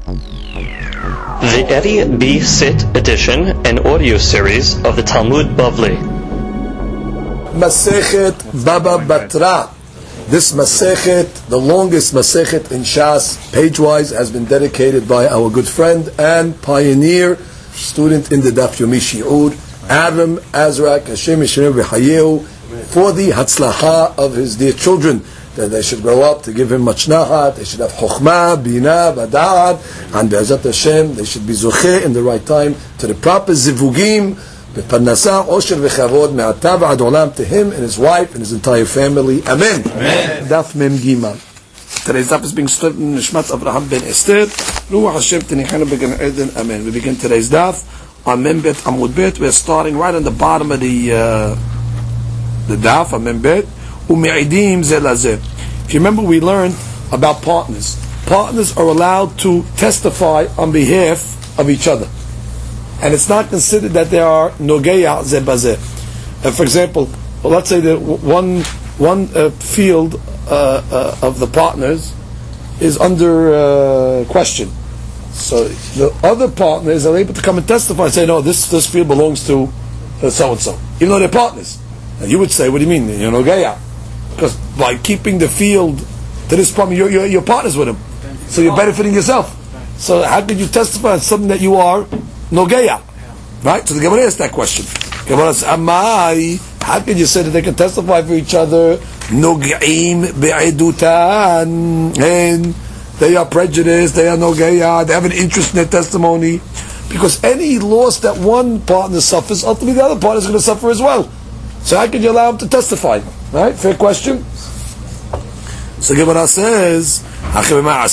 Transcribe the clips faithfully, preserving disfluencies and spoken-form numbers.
The Eddie B. Sit edition and audio series of the Talmud Bavli. Masechet Baba Batra. This Masechet, the longest Masechet in Shas, page-wise, has been dedicated by our good friend and pioneer, student in the Daf Yomi Shi'ur, Adam Azrak Hashem Yisrael V'Hayehu, for the Hatzlaha of his dear children, that they should grow up to give him much nahat, they should have chokhmah, bina, bada'at, and be'ezat Hashem, they should be zocheh in the right time to the proper zivugim, be'parnasa, osher v'chavod, me'ata v'ad olam, to him and his wife and his entire family. Amen. Amen. Daf Mem Gimel. Today's daf is being studied in Nishmat Abraham ben Esther. Ruach Hashem tenichanu began Eden. Amen. We begin today's daf on Mem Bet Amud Bet. We're starting right on the bottom of the uh, the daf on Mem Bet. U'me'idim ze lazeh. If you remember, we learned about partners. Partners are allowed to testify on behalf of each other, and it's not considered that they are nogeya ze bazeh. Uh, for example, well, let's say that one one uh, field uh, uh, of the partners is under uh, question, so the other partners are able to come and testify and say, no, this this field belongs to so and so, even though they're partners. And you would say, what do you mean? You're nogeya. Because by keeping the field to this problem, you're, you're, you're partners with him, so you're benefiting yourself. So how could you testify on something that you are nogeya? Right? So the Gemara asked that question. Gemara says, Amai, how can you say that they can testify for each other? Nogeim be'edutan, and they are prejudiced, they are nogeya, they have an interest in their testimony, because any loss that one partner suffers, ultimately the other partner is going to suffer as well. So how can you allow him to testify? Right? Fair question. So Gemara says, Ah,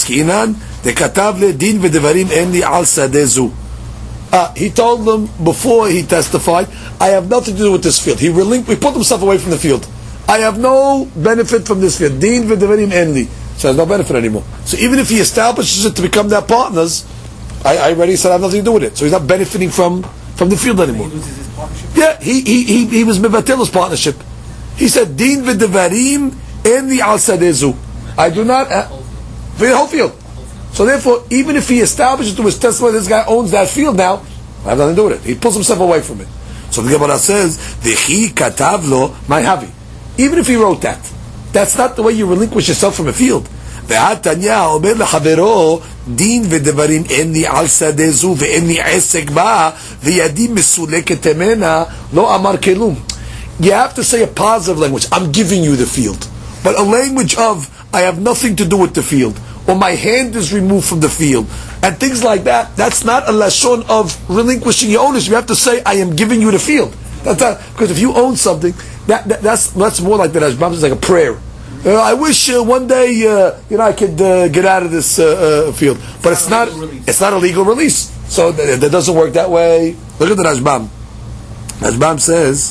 he told them before he testified, I have nothing to do with this field. He relinqu- he put himself away from the field. I have no benefit from this field. Din v'devarim enli. So there's no benefit anymore. So even if he establishes it to become their partners, I, I already said I have nothing to do with it. So he's not benefiting from, from the field anymore. Yeah, he he he, he was mevatel his partnership. He said, Din v'devarim enli al sadezu. I do not uh, for the whole field. So therefore, even if he establishes to his testimony this guy owns that field now, I have nothing to do with it. He pulls himself away from it. So the Gemara says, V'chi katav lo my havi. Even if he wrote that, that's not the way you relinquish yourself from a field. Ve'atanya omer lechavero din v'devarim enli al sadezu ve'enli esek ba ve'yadi mesuleket temena lo amar kelum. You have to say a positive language. I'm giving you the field. But a language of, I have nothing to do with the field, or my hand is removed from the field, and things like that, that's not a lashon of relinquishing your ownership. You have to say, I am giving you the field. That's not, because if you own something, that, that that's that's more like the Rashbam, it's like a prayer. Uh, I wish uh, one day uh, you know I could uh, get out of this uh, uh, field, but it's, it's not it's not a legal release. So that, that doesn't work that way. Look at the Rashbam. Rashbam says,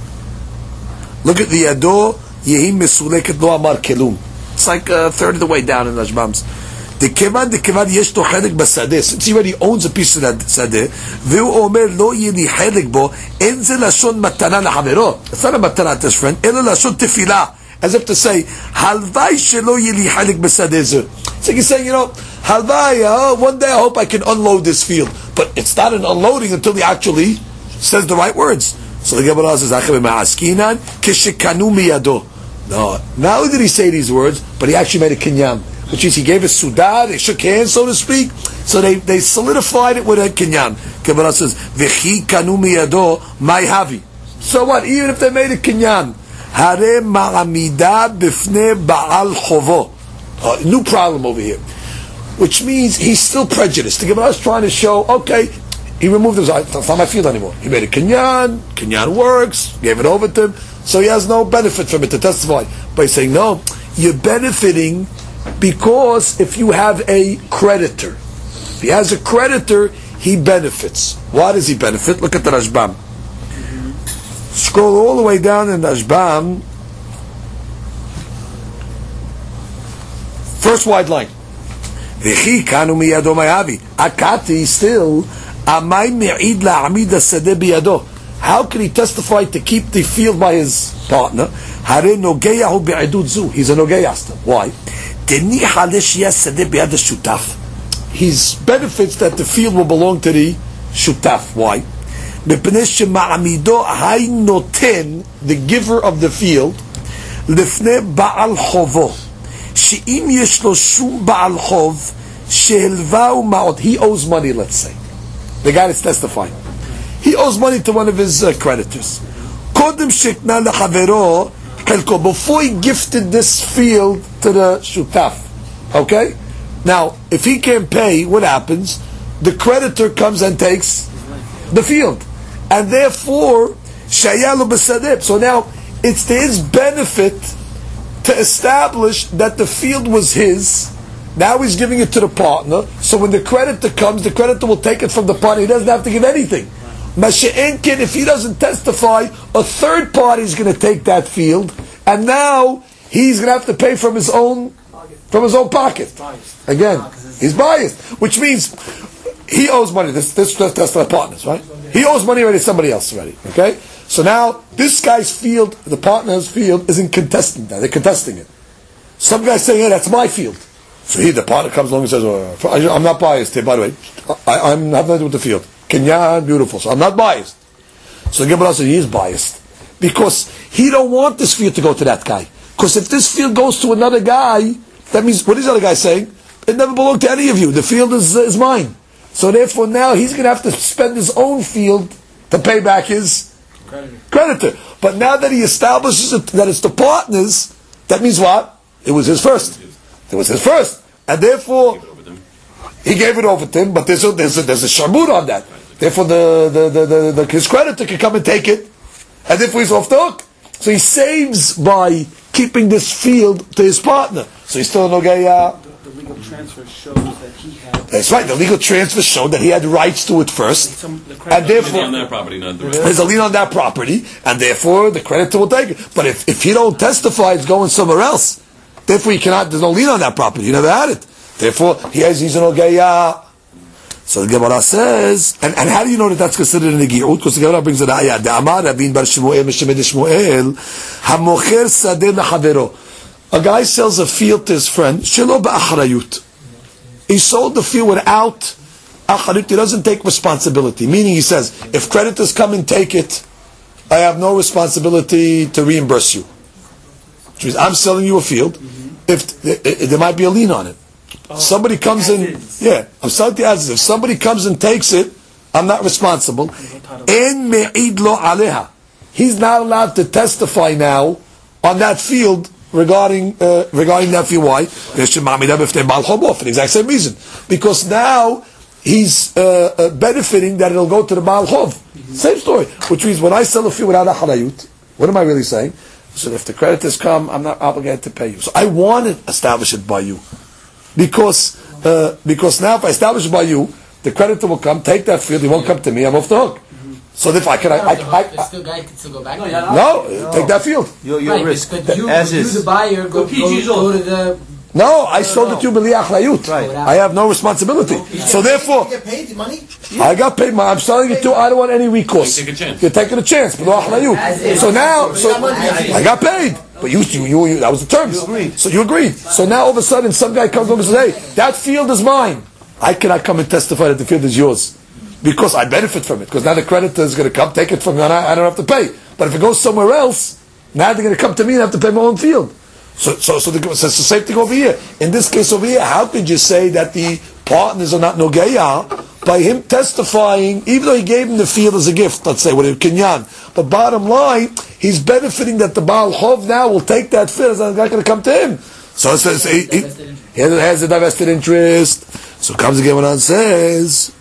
look at the Yado Yehi Mesuleket Lo Amar Kelum. It's like a third of the way down in Rashbam's. The kevan, the kevan yesh to chelik basadeh. Since he already owns a piece of that sadeh, ve'u omer lo yili chelik bo, en ze lashon matana lahavero. It's not a matana to his friend. Elo lashon tefila, as if to say, halvai shelo yili chelik basadeh ze. It's like he's saying, you know, halvai, oh, one day I hope I can unload this field. But it's not an unloading until he actually says the right words. So the Gemara says, Achav ma'askinan kishekanu miyado. No, not only did he say these words, but he actually made a kinyan, which is he gave a sudah, they shook hands, so to speak, so they, they solidified it with a kinyan. Gemara says, V'chi kanu miyado mai havi. So what, even if they made a kinyan, hare ma'amida b'fnei ba'al chovo. Uh, new problem over here. Which means he's still prejudiced. The Gemara is trying to show, okay, he removed his eye, it's not my field anymore. He made a kinyan, kinyan works, gave it over to him, so he has no benefit from it to testify. But he's saying, no, you're benefiting because if you have a creditor, if he has a creditor, he benefits. Why does he benefit? Look at the Rashbam. Scroll all the way down in Rashbam. First wide line. V'chi kanu miyado mayavi. Akati still, amay me'id la'amid ha'sadeh biyado. How can he testify to keep the field by his partner? Hare nogeyahu be'edut zu. He's a nogeya. Why? he's benefits that the field will belong to the shutaf. Why? The giver of the field, לפני בעל חובו, שאם יש לו שום בעל חוב, שהלווהו מעוד, he owes money, let's say. The guy that's testifying. He owes money to one of his uh, creditors. קודם שקנה לחברו, חלקו, before he gifted this field to the shutaf. Okay? Now, if he can't pay, what happens? The creditor comes and takes the field. And therefore, shayalu b'sadib. So now, it's to his benefit to establish that the field was his. Now he's giving it to the partner. So when the creditor comes, the creditor will take it from the partner. He doesn't have to give anything. Mashe'enkin, if he doesn't testify, a third party is going to take that field, and now he's going to have to pay from his own from his own pocket. Again, he's biased, which means he owes money. This this that's the partners, right? He owes money already to somebody else already. Okay. So now, this guy's field, the partner's field, isn't contesting that. They're contesting it. Some guy's saying, hey, that's my field. So here, the partner comes along and says, oh, I'm not biased here, by the way. I, I'm not nothing with the field. Kenyan, beautiful. So I'm not biased. So Gemara says, he is biased. Because he don't want this field to go to that guy. Because if this field goes to another guy, that means, what is the other guy saying? It never belonged to any of you. The field is, uh, is mine. So therefore now, he's going to have to spend his own field to pay back his creditor. But now that he establishes it, that it's the partners, that means what? It was his first. It was his first. And therefore, he gave it over to him, but there's a, there's a, there's a sharmut on that. Therefore, the, the, the, the, the, his creditor can come and take it, and therefore he's off the hook. So he saves by keeping this field to his partner. So he's still no guy. Uh, the, the legal transfer shows that he had. That's right. The legal transfer showed that he had rights to it first, Some, the and therefore on that property, not the there's a lien on that property, and therefore the creditor will take it. But if if he don't testify, it's going somewhere else. Therefore, he cannot. There's no lien on that property. He never had it. Therefore, he has he's an ogaya. So the Gemara says, and, and how do you know that that's considered an Negi'ut? Because the Gemara brings it ayah. Da'amar Rabin bar Shmuel Meshemed Shmuel hamocher sadeh lachavero. A guy sells a field to his friend. Shelo ba'acharayut. He sold the field without acharayut. He doesn't take responsibility. Meaning, he says, if creditors come and take it, I have no responsibility to reimburse you. Which means I'm selling you a field. If there might be a lien on it. Somebody comes in, yeah, I'm selling the as if somebody comes and takes it, I'm not responsible. En me'id lo aleha. He's not allowed to testify now on that field regarding uh, regarding that field. Why? For the exact same reason. Because now he's uh, uh, benefiting that it'll go to the Baal Chov. Same story. Which means when I sell a field without a harayut, what am I really saying? So if the creditors come, I'm not obligated to pay you. So I want to establish it by you. Because uh, because now if I establish it by you, the creditor will come, take that field, he won't come to me, I'm off the hook. Mm-hmm. So if I can, I, I, I, I, the still guy can still go back. No, no, no, take that field. Your, your right, risk. but you, As you is. the buyer, go, go, go to the. No, I sold it to you b'li achrayut. Right. I have no responsibility. So therefore, You get paid the money? I got paid. My, I'm selling it to you. I don't want any recourse. Take a chance. You're taking a chance, b'li achrayut. So now, so I got paid. But you, you, you, you, that was the terms. You agreed. So you agreed. So now all of a sudden, some guy comes over and says, "Hey, that field is mine. I cannot come and testify that the field is yours because I benefit from it. Because now the creditor is going to come take it from me, and I, I don't have to pay. But if it goes somewhere else, now they're going to come to me and have to pay my own field. So, so, so, the, so it's the same thing over here. In this case over here, how could you say that the partners are not nogeya by him testifying, even though he gave him the field as a gift, let's say, with a kinyan. But bottom line, he's benefiting that the Baal Chov now will take that field, it's not going to come to him. So it says, he, he, he has a divested interest. So comes again when it says,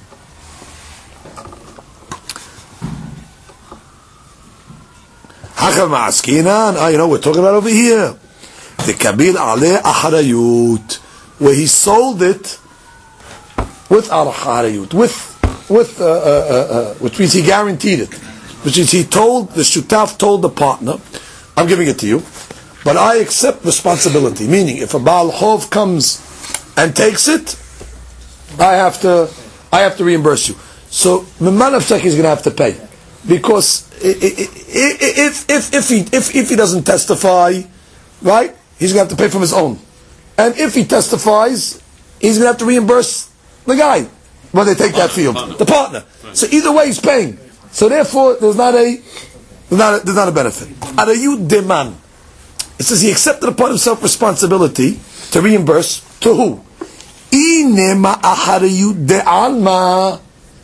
Hakal ma'askinan, ah, you know, we're talking about over here. The Kabir Ale Aharayut, where he sold it with Aharayut, with, with, uh, uh, uh, which means he guaranteed it. Which means he told, the Shutaf told the partner, I'm giving it to you, but I accept responsibility. Meaning, if a Baal Chov comes and takes it, I have to, I have to reimburse you. So, Miman Avshak is going to have to pay. Because if, if, if, he, if, if he doesn't testify, right, he's going to have to pay from his own. And if he testifies, he's going to have to reimburse the guy when they take that field, the partner. So either way, he's paying. So therefore, there's not a there's not a, there's not a benefit. Arayu deman. It says he accepted upon himself responsibility to reimburse to who? Inema aharayu de alma.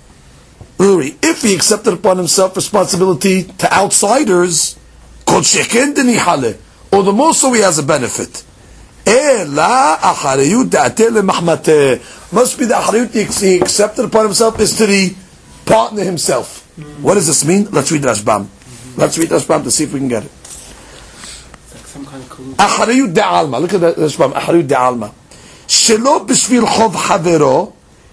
If he accepted upon himself responsibility to outsiders, kol sheken denihale, or the more so he has a benefit. Ela achariyut da'ateh lemahmateh. Must be the achariyut he accepted upon himself is to the partner himself. Mm-hmm. What does this mean? Let's read Rashbam. Mm-hmm. Let's read Rashbam to see if we can get it. Like some kind of collusion. Achariyut da'alma. Look at that Rashbam. Achariyut da'alma. Shelo b'shvil chov havero,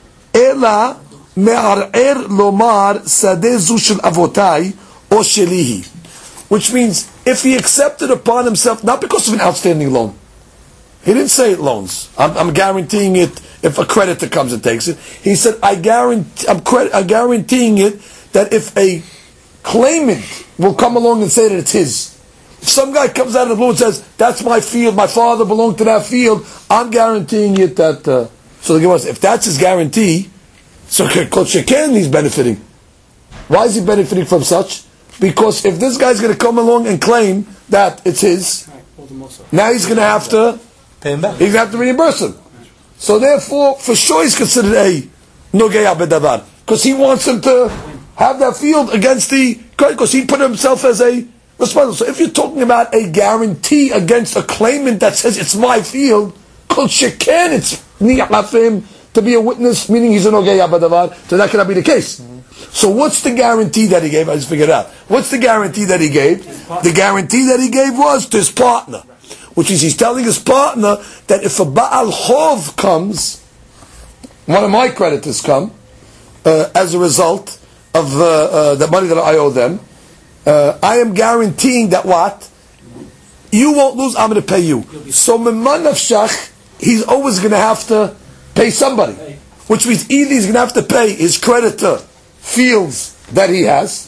ela me'ar'er lomar sadeh zu shel avotai o shelihi. Which means, if he accepted upon himself, not because of an outstanding loan. He didn't say loans. I'm, I'm guaranteeing it if a creditor comes and takes it. He said, I guarantee, I'm, credit, I'm guaranteeing it that if a claimant will come along and say that it's his. If some guy comes out of the blue and says, that's my field, my father belonged to that field, I'm guaranteeing it that... Uh, so the Gemara says, if that's his guarantee, so Kol Sheken he's benefiting. Why is he benefiting from such? Because if this guy's going to come along and claim that it's his, now he's going to have to pay him back. He's going to have to reimburse him. So therefore, for sure he's considered a Nogeya Bedavar. Because he wants him to have that field against the, because he put himself as a responsible. So if you're talking about a guarantee against a claimant that says it's my field, Kol Sheken, it's ni'ah for him to be a witness, meaning he's a Nogeya Bedavar, so that cannot be the case. So what's the guarantee that he gave? I just figured it out. What's the guarantee that he gave? The guarantee that he gave was to his partner. Which is he's telling his partner that if a Baal Chov comes, one of my creditors come, uh, as a result of uh, uh, the money that I owe them, uh, I am guaranteeing that what? You won't lose, I'm going to pay you. So Miman Nafshach, he's always going to have to pay somebody. Which means either he's going to have to pay his creditor fields that he has,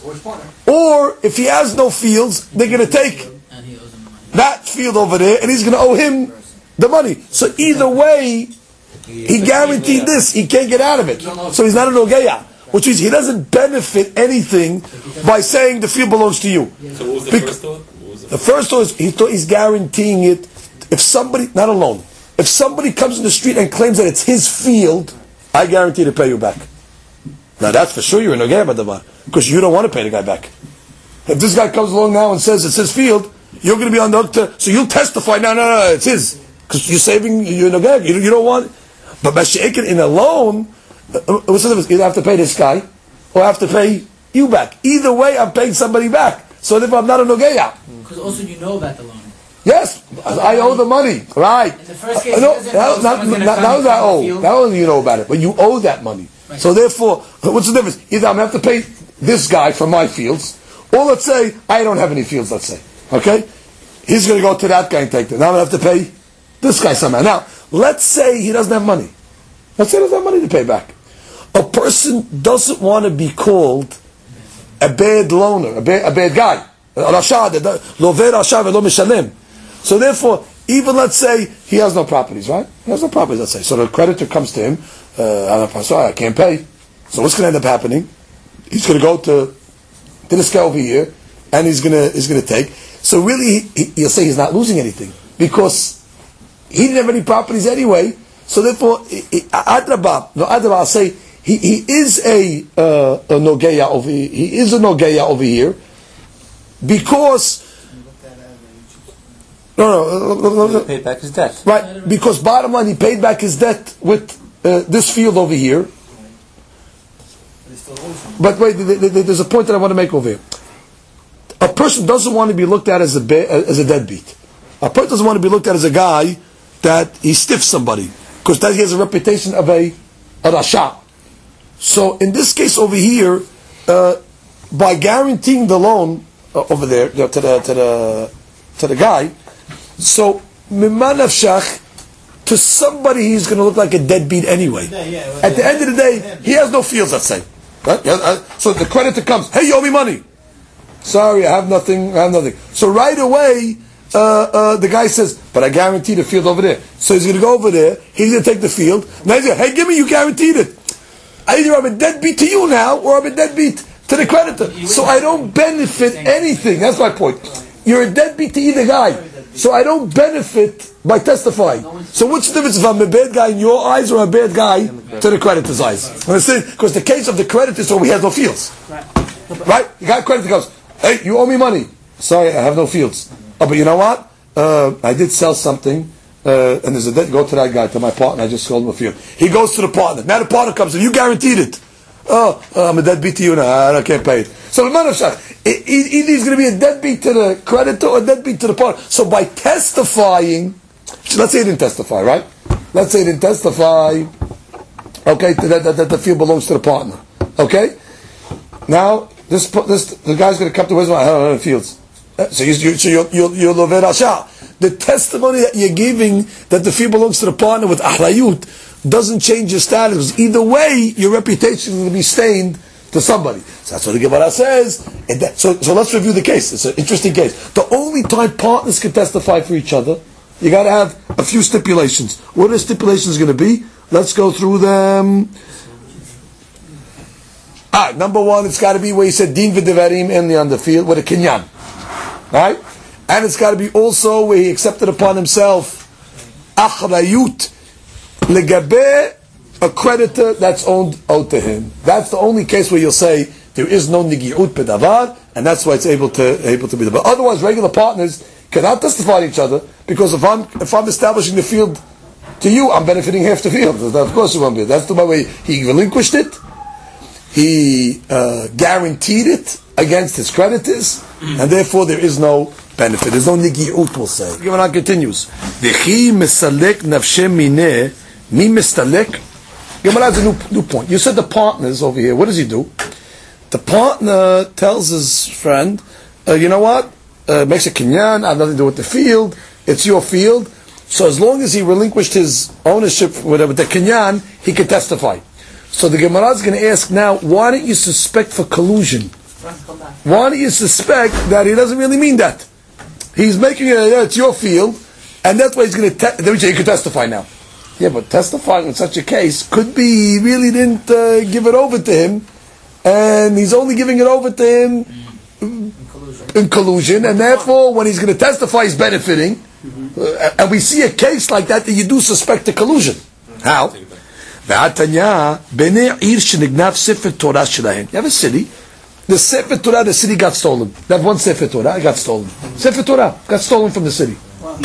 or if he has no fields, they're going to take that field over there, and he's going to owe him the money. So either way, he guaranteed this; he can't get out of it. So he's not a Nogeya, which means he doesn't benefit anything by saying the field belongs to you. So what was the first thought? The first thought is he thought he's guaranteeing it. If somebody, not alone, if somebody comes in the street and claims that it's his field, I guarantee to pay you back. Now that's for sure you're a Nogeya B'davar, because you don't want to pay the guy back. If this guy comes along now and says it's his field, you're going to be on the hook to, so you'll testify, no, no, no, it's his. Because you're saving, you're Nogeya, you, you don't want, but Masha'ik in a loan, what's the difference? Either I have to pay this guy, or I have to pay you back. Either way, I'm paying somebody back. So if I'm not a Nogeya. Because also you know about the loan. Yes, I owe the money, right. In the first case, uh, no, he doesn't that, know not, someone's not, gonna not that I come owe. field. That only you know about it, but you owe that money. Right. So therefore, what's the difference? Either I'm going to have to pay this guy for my fields, or let's say, I don't have any fields, let's say. Okay? He's going to go to that guy and take them. Now I'm going to have to pay this guy somehow. Now, let's say he doesn't have money. Let's say he doesn't have money to pay back. A person doesn't want to be called a bad loaner, a bad, a bad guy. So therefore, even let's say he has no properties, right? He has no properties, let's say. So the creditor comes to him, uh, sorry, I can't pay. So what's going to end up happening? He's going to go to, to this guy over here, and he's going to he's going to take. So really, he, he'll say he's not losing anything, because he didn't have any properties anyway. So therefore, Adrabah, no Adrabah, I'll say, he, he is a, uh, a Nogeya over here. He is a Nogeya over here, because no, no, no, no, he paid back his debt. Right, because bottom line, he paid back his debt with uh, this field over here. But wait, there's a point that I want to make over here. A person doesn't want to be looked at as a ba- as a deadbeat. A person doesn't want to be looked at as a guy that he stiffs somebody, because that he has a reputation of a, a rasha. So in this case over here, uh, by guaranteeing the loan uh, over there, you know, to the to the to the guy, so miman nafshach, to somebody he's going to look like a deadbeat anyway. Yeah, yeah, well, At the yeah. end of the day, he has no fields, let's say. Right? So the creditor comes, hey, you owe me money. Sorry, I have nothing. I have nothing. So right away, uh, uh, the guy says, but I guarantee the field over there. So he's going to go over there, he's going to take the field. Now he's going, hey, give me, you guaranteed it. Either I'm a deadbeat to you now, or I'm a deadbeat to the creditor. So I don't benefit anything. That's my point. You're a deadbeat to either guy. So I don't benefit by testifying. So what's the difference if I'm a bad guy in your eyes or a bad guy to the creditor's eyes? Understand? Because the case of the creditor is so he has no fields. Right? The guy creditor goes, hey, you owe me money. Sorry, I have no fields. Oh, but you know what? Uh, I did sell something, uh, and there's a debt. Go to that guy, to my partner. I just sold him a field. He goes to the partner. Now the partner comes in. You guaranteed it. Oh, uh, I'm a deadbeat to you now. I can't pay it. So the man of Shach, either he's going to be a deadbeat to the creditor or a deadbeat to the partner. So by testifying, let's say he didn't testify, right? Let's say he didn't testify. Okay, that, that, that the field belongs to the partner. Okay. Now this this the guy's going to come to his I don't know the fields. So, you, you, so you're, you're, you're Lover Rasha. The testimony that you're giving that the field belongs to the partner with Ahrayut doesn't change your status. Either way, your reputation is going to be stained to somebody. So that's what the Gemara says. And that, so, so let's review the case. It's an interesting case. The only time partners can testify for each other, you got to have a few stipulations. What are the stipulations going to be? Let's go through them. Ah, number one, it's got to be where he said Din v'devarim in the on the field with a kinyan. Right? And it's got to be also where he accepted upon himself achrayut legabe, a creditor that's owned owed to him. That's the only case where you'll say there is no nigi'ut pedavar, and that's why it's able to able to be there. But otherwise, regular partners cannot testify to each other, because if I'm if I'm establishing the field to you, I'm benefiting half the field. Of course, you won't be. That's the way he relinquished it. He uh, guaranteed it against his creditors, and therefore there is no benefit. There's no nigi'ut, we'll say. Gemara continues. V'chi mesalek nafshe mineh mi mestalek. Gemara has a new, new point. You said the partners over here. What does he do? The partner tells his friend, uh, you know what? Uh, makes a kinyan, I have nothing to do with the field. It's your field. So as long as he relinquished his ownership with the kinyan, he can testify. So the Gemara is going to ask now, why don't you suspect for collusion? Why don't you suspect that he doesn't really mean that? He's making it, yeah, it's your field, and that's why he's going to, te- then you can testify now. Yeah, but testifying in such a case could be he really didn't uh, give it over to him, and he's only giving it over to him in collusion, in collusion and therefore when he's going to testify he's benefiting. Mm-hmm. Uh, and we see a case like that that you do suspect a collusion. Mm-hmm. How? You have a city, the Sefer Torah, the city got stolen. That one Sefer Torah got stolen. Sefer Torah got stolen from the city.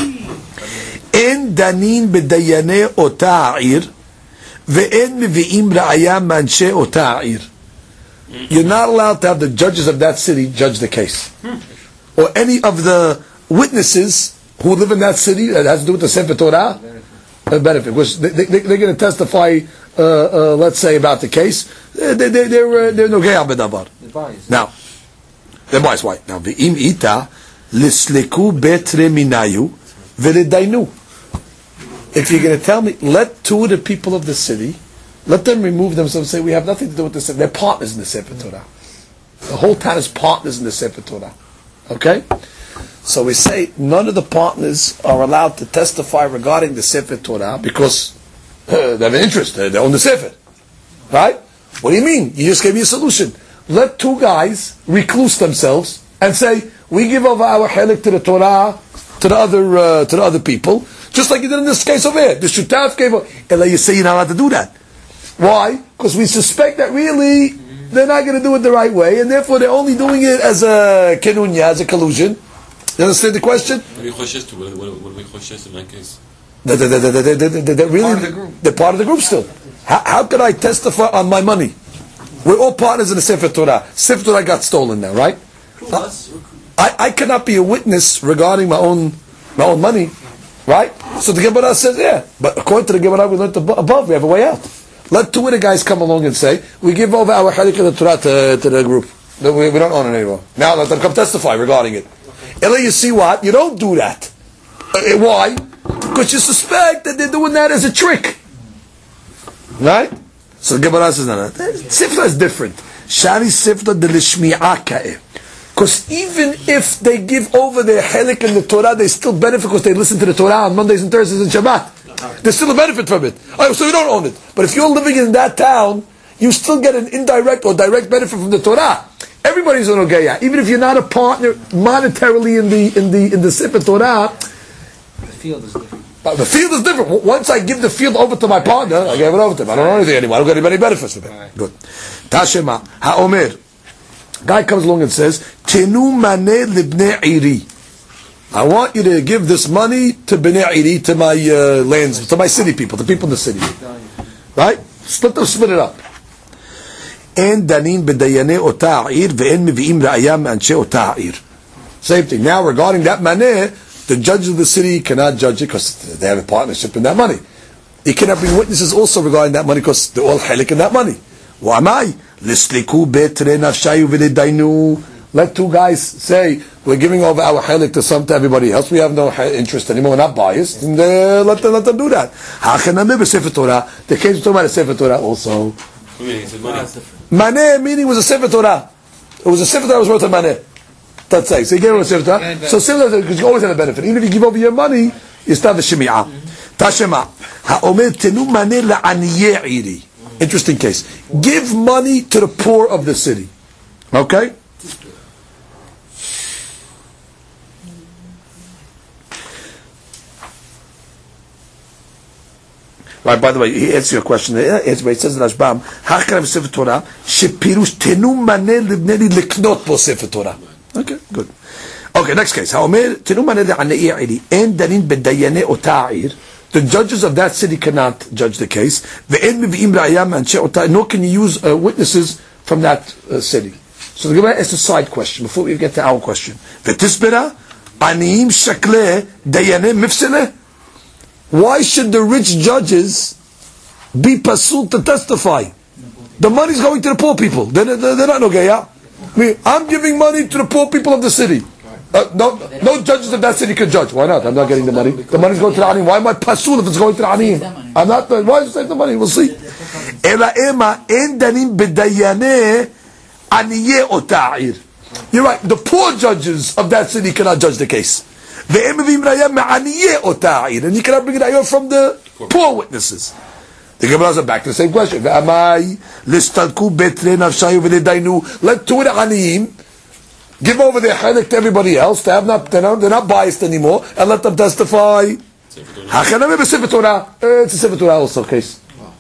En danin b'dayane ota ha'ir, ve'en mevi'im ra'aya manche ota ha'ir. You're not allowed to have the judges of that city judge the case, or any of the witnesses who live in that city that has to do with the Sefer Torah. A benefit, which they, they, they're going to testify, uh, uh, let's say, about the case. They, they, they're uh, they're no gay bedavar. Now, the bias why? Now, ve'im ita lisleku betre minayu v'ledainu. If you're going to tell me, let two of the people of the city, let them remove themselves and say, we have nothing to do with this. They're partners in the Sefer Torah. The whole town is partners in the Sefer Torah. Okay? So we say none of the partners are allowed to testify regarding the Sefer Torah because uh, they have an interest. They own the Sefer. Right? What do you mean? You just gave me a solution. Let two guys recluse themselves and say, we give over our helik to the Torah, to the other uh, to the other people, just like you did in this case over here. The Shutaf gave over. And you say you're not allowed to do that. Why? Because we suspect that really they're not going to do it the right way, and therefore they're only doing it as a kenunya, as a collusion. You understand the question? What are we choshes to? What, what, what are we choshes in that case? They're, they're, they're, they're, they're, they're really, part of the group. They're part of the group still. How, how could I testify on my money? We're all partners in the Sefer Torah. Sefer Torah got stolen now, right? Uh, I, I cannot be a witness regarding my own my own money, right? So the Gemara says, yeah. But according to the Gemara we learned above, we have a way out. Let two of the guys come along and say, we give over our Halik of the Torah to, to the group. We, we don't own it anymore. Now let them come testify regarding it. Ella, you see what? You don't do that. Uh, why? Because you suspect that they're doing that as a trick. Right? So the Gemara says, no, no. Sifta is different. Shari sifta de lishmi'ah ka'eh. Because even if they give over their helik and the Torah, they still benefit because they listen to the Torah on Mondays and Thursdays and Shabbat. There's still a benefit from it. Oh, so you don't own it. But if you're living in that town, you still get an indirect or direct benefit from the Torah. Everybody's an Ogeya. Even if you're not a partner monetarily in the in the in the Sefer Torah, The field is different. but the field is different. Once I give the field over to my partner, I gave it over to him. I don't know anything anymore. I don't get any benefits from it. Right. Good. Tashema HaOmer. Guy comes along and says, Tenu maneh libnei iri. I want you to give this money to Bnei Iri, to my uh, lands, to my city people, the people in the city. Right? Split them, split it up. En danin b'dayane ota ha'ir ve'en mevi'im ra'aya me'anshe ota ha'ir. Same thing. Now regarding that maneh, the judge of the city cannot judge it because they have a partnership in that money. He cannot bring witnesses also regarding that money because they're all helik in that money. Wa'amai l'sliku betre nafshayu v'ledainu. Let two guys say, we're giving over our helik to some to everybody else. We have no interest anymore. We're not biased. And uh, let, them, let them do that. Ha'chanameh b'sefer Torah. The case we're talking about a sefer Torah also. Maneh meaning was a sefer Torah. It was a sefer Torah that was worth a maneh. That's it. So you gave him a sefer Torah. So similar, because you always have a benefit. Even if you give over your money, you still have a shemi'ah. Tashema. Ha'omer tenu maneh la'aniyeh iri. Interesting case. Give money to the poor of the city. Okay? Right, by the way, he answers your question. He answers, it says in Rashbam, Ha'charav Sefer Torah, Shepirush tenu maneh libnei liknot po Sefer Torah. Okay, good. Okay, next case. Ha'omer, tenu maneh le'anei iri, en danin b'dayane ota ha'ir. The judges of that city cannot judge the case. Ve'en mevi'im ra'aya me'anshe ota, nor can you use uh, witnesses from that uh, city. So the Gemara asks a side question before we get to our question. Ve'tisbera, aniyim shakle dayane mifsele. Why should the rich judges be pasul to testify? The money's going to the poor people. They're, they're, they're not Nogeya. I mean, I'm giving money to the poor people of the city. Uh, no, no judges of that city can judge. Why not? I'm not getting the money. The money's going to the Anim. Why am I pasul if it's going to the Anim? I'm not. Why save the money? We'll see. Ela ema en danim b'dayane aniye ota'ir. You're right. The poor judges of that city cannot judge the case. And you cannot bring it out from the poor witnesses. The Gemara is back to the same question. Let two aniyim give over their chalik to everybody else. They have not, they're not, they're not biased anymore, and let them testify. It's a Sefer Torah also case.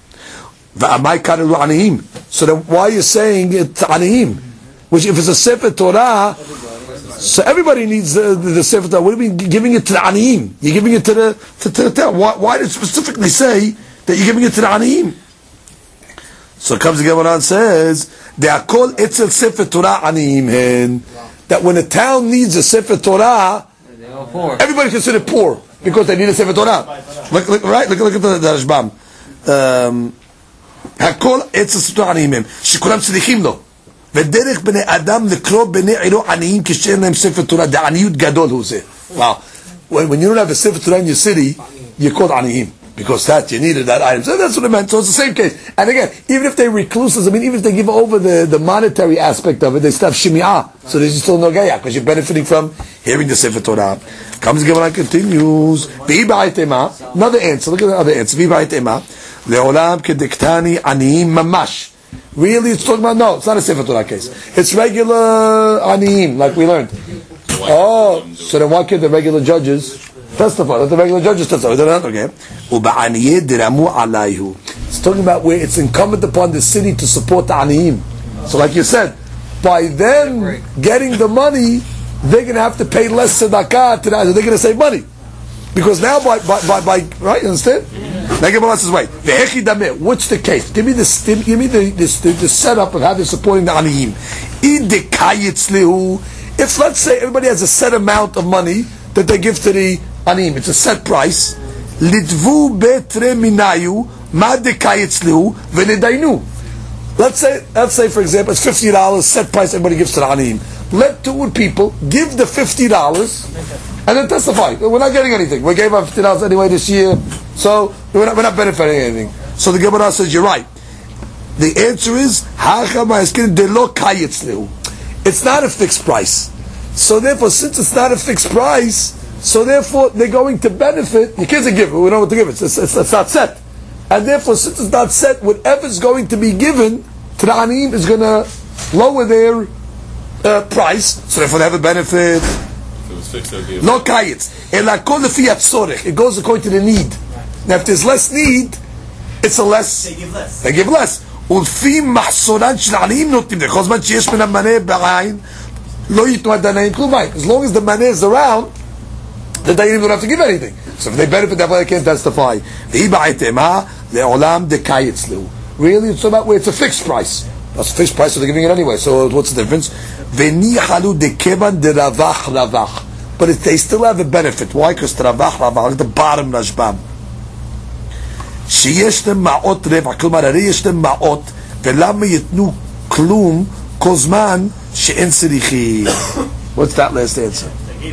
So then why are you saying it's aniyim? Which if it's a Sefer Torah, so everybody needs the, the, the Sefer Torah. What do you mean giving it to the Aniyim? You're giving it to the to, to the town. Why, why did it specifically say that you're giving it to the Aniyim? So it comes the Gemara and says they are called Etzel Sefer Torah Aniyim hen. That when a town needs a Sefer Torah, everybody considered poor because they need a Sefer Torah. Look, look, right? Look, look at the, the Rashbam. Hakol Etzel Sefer Torah Aniyim hen. Shekulam tzadikim lo. ודרך בני אדם לקרוא בני עירו עניים כשאין להם ספר תורה, דעניות גדול הוא זה. Wow. When, when you don't have a Sefer Torah in your city, you're called aniyim. Because that, you needed that item. So that's what it meant. So it's the same case. And again, even if they're recluses, I mean, even if they give over the, the monetary aspect of it, they still have shemi'ah. So there's still no gaya, because you're benefiting from hearing the Sefer Torah. Comes the Gemara and continues. Another answer. Look at the other answer. Le'olam kediktani aniyim mamash. Really, it's talking about, no, it's not a Sefer Torah case. It's regular aniyim, like we learned. Oh, so then why can't the regular judges testify? Let the regular judges testify. They're not, okay. It's talking about where it's incumbent upon the city to support the aniyim. So like you said, by them getting the money, they're going to have to pay less tzedakah to that. They're going to save money. Because now by, by, by, by right, you understand? Like Gemara says, wait, what's the case? Give me the give me the the, the, the setup of how they're supporting the aniyim. If let's say everybody has a set amount of money that they give to the aniyim, it's a set price. Litvu betre minayu ma dekayitzlehu v'ledainu. Let's say, let's say for example, it's fifty dollars set price everybody gives to the aniyim. Let two people give the fifty dollars and then testify. We're not getting anything. We gave out fifty dollars anyway this year, so we're not, we're not benefiting anything. So the Gemara says, you're right. The answer is, it's not a fixed price. So therefore, since it's not a fixed price, so therefore they're going to benefit. You can't give it. We know what to give. It's, it's, it's, it's not set. And therefore, since it's not set, whatever's going to be given to the Aniyim is going to lower their uh, price. So therefore they have a benefit. No kayitz. It goes according to the need. Now if there's less need, it's a less. They give less. They give less. ולפי מחסורן של העניים נותנים, כל זמן שיש מן המנה בעין, לא ייתנו הדנאים כלום. As long as the money is around, the dayim don't have to give anything. So if they benefit, that way they can't testify. והיא בעתמה, לעולם דקאי אצלו. Really, it's about where it's a fixed price. That's a fixed price, so they're giving it anyway. So what's the difference? וניחלו דקבן דרווח רווח. But if they still have a benefit. Why? Because דרווח רווח, like the bottom Rashbam. שיש להם מעות רווח, כלומר הרי יש להם מעות, ולמה יתנו כלום כל זמן שאין צריכים? What's that last answer?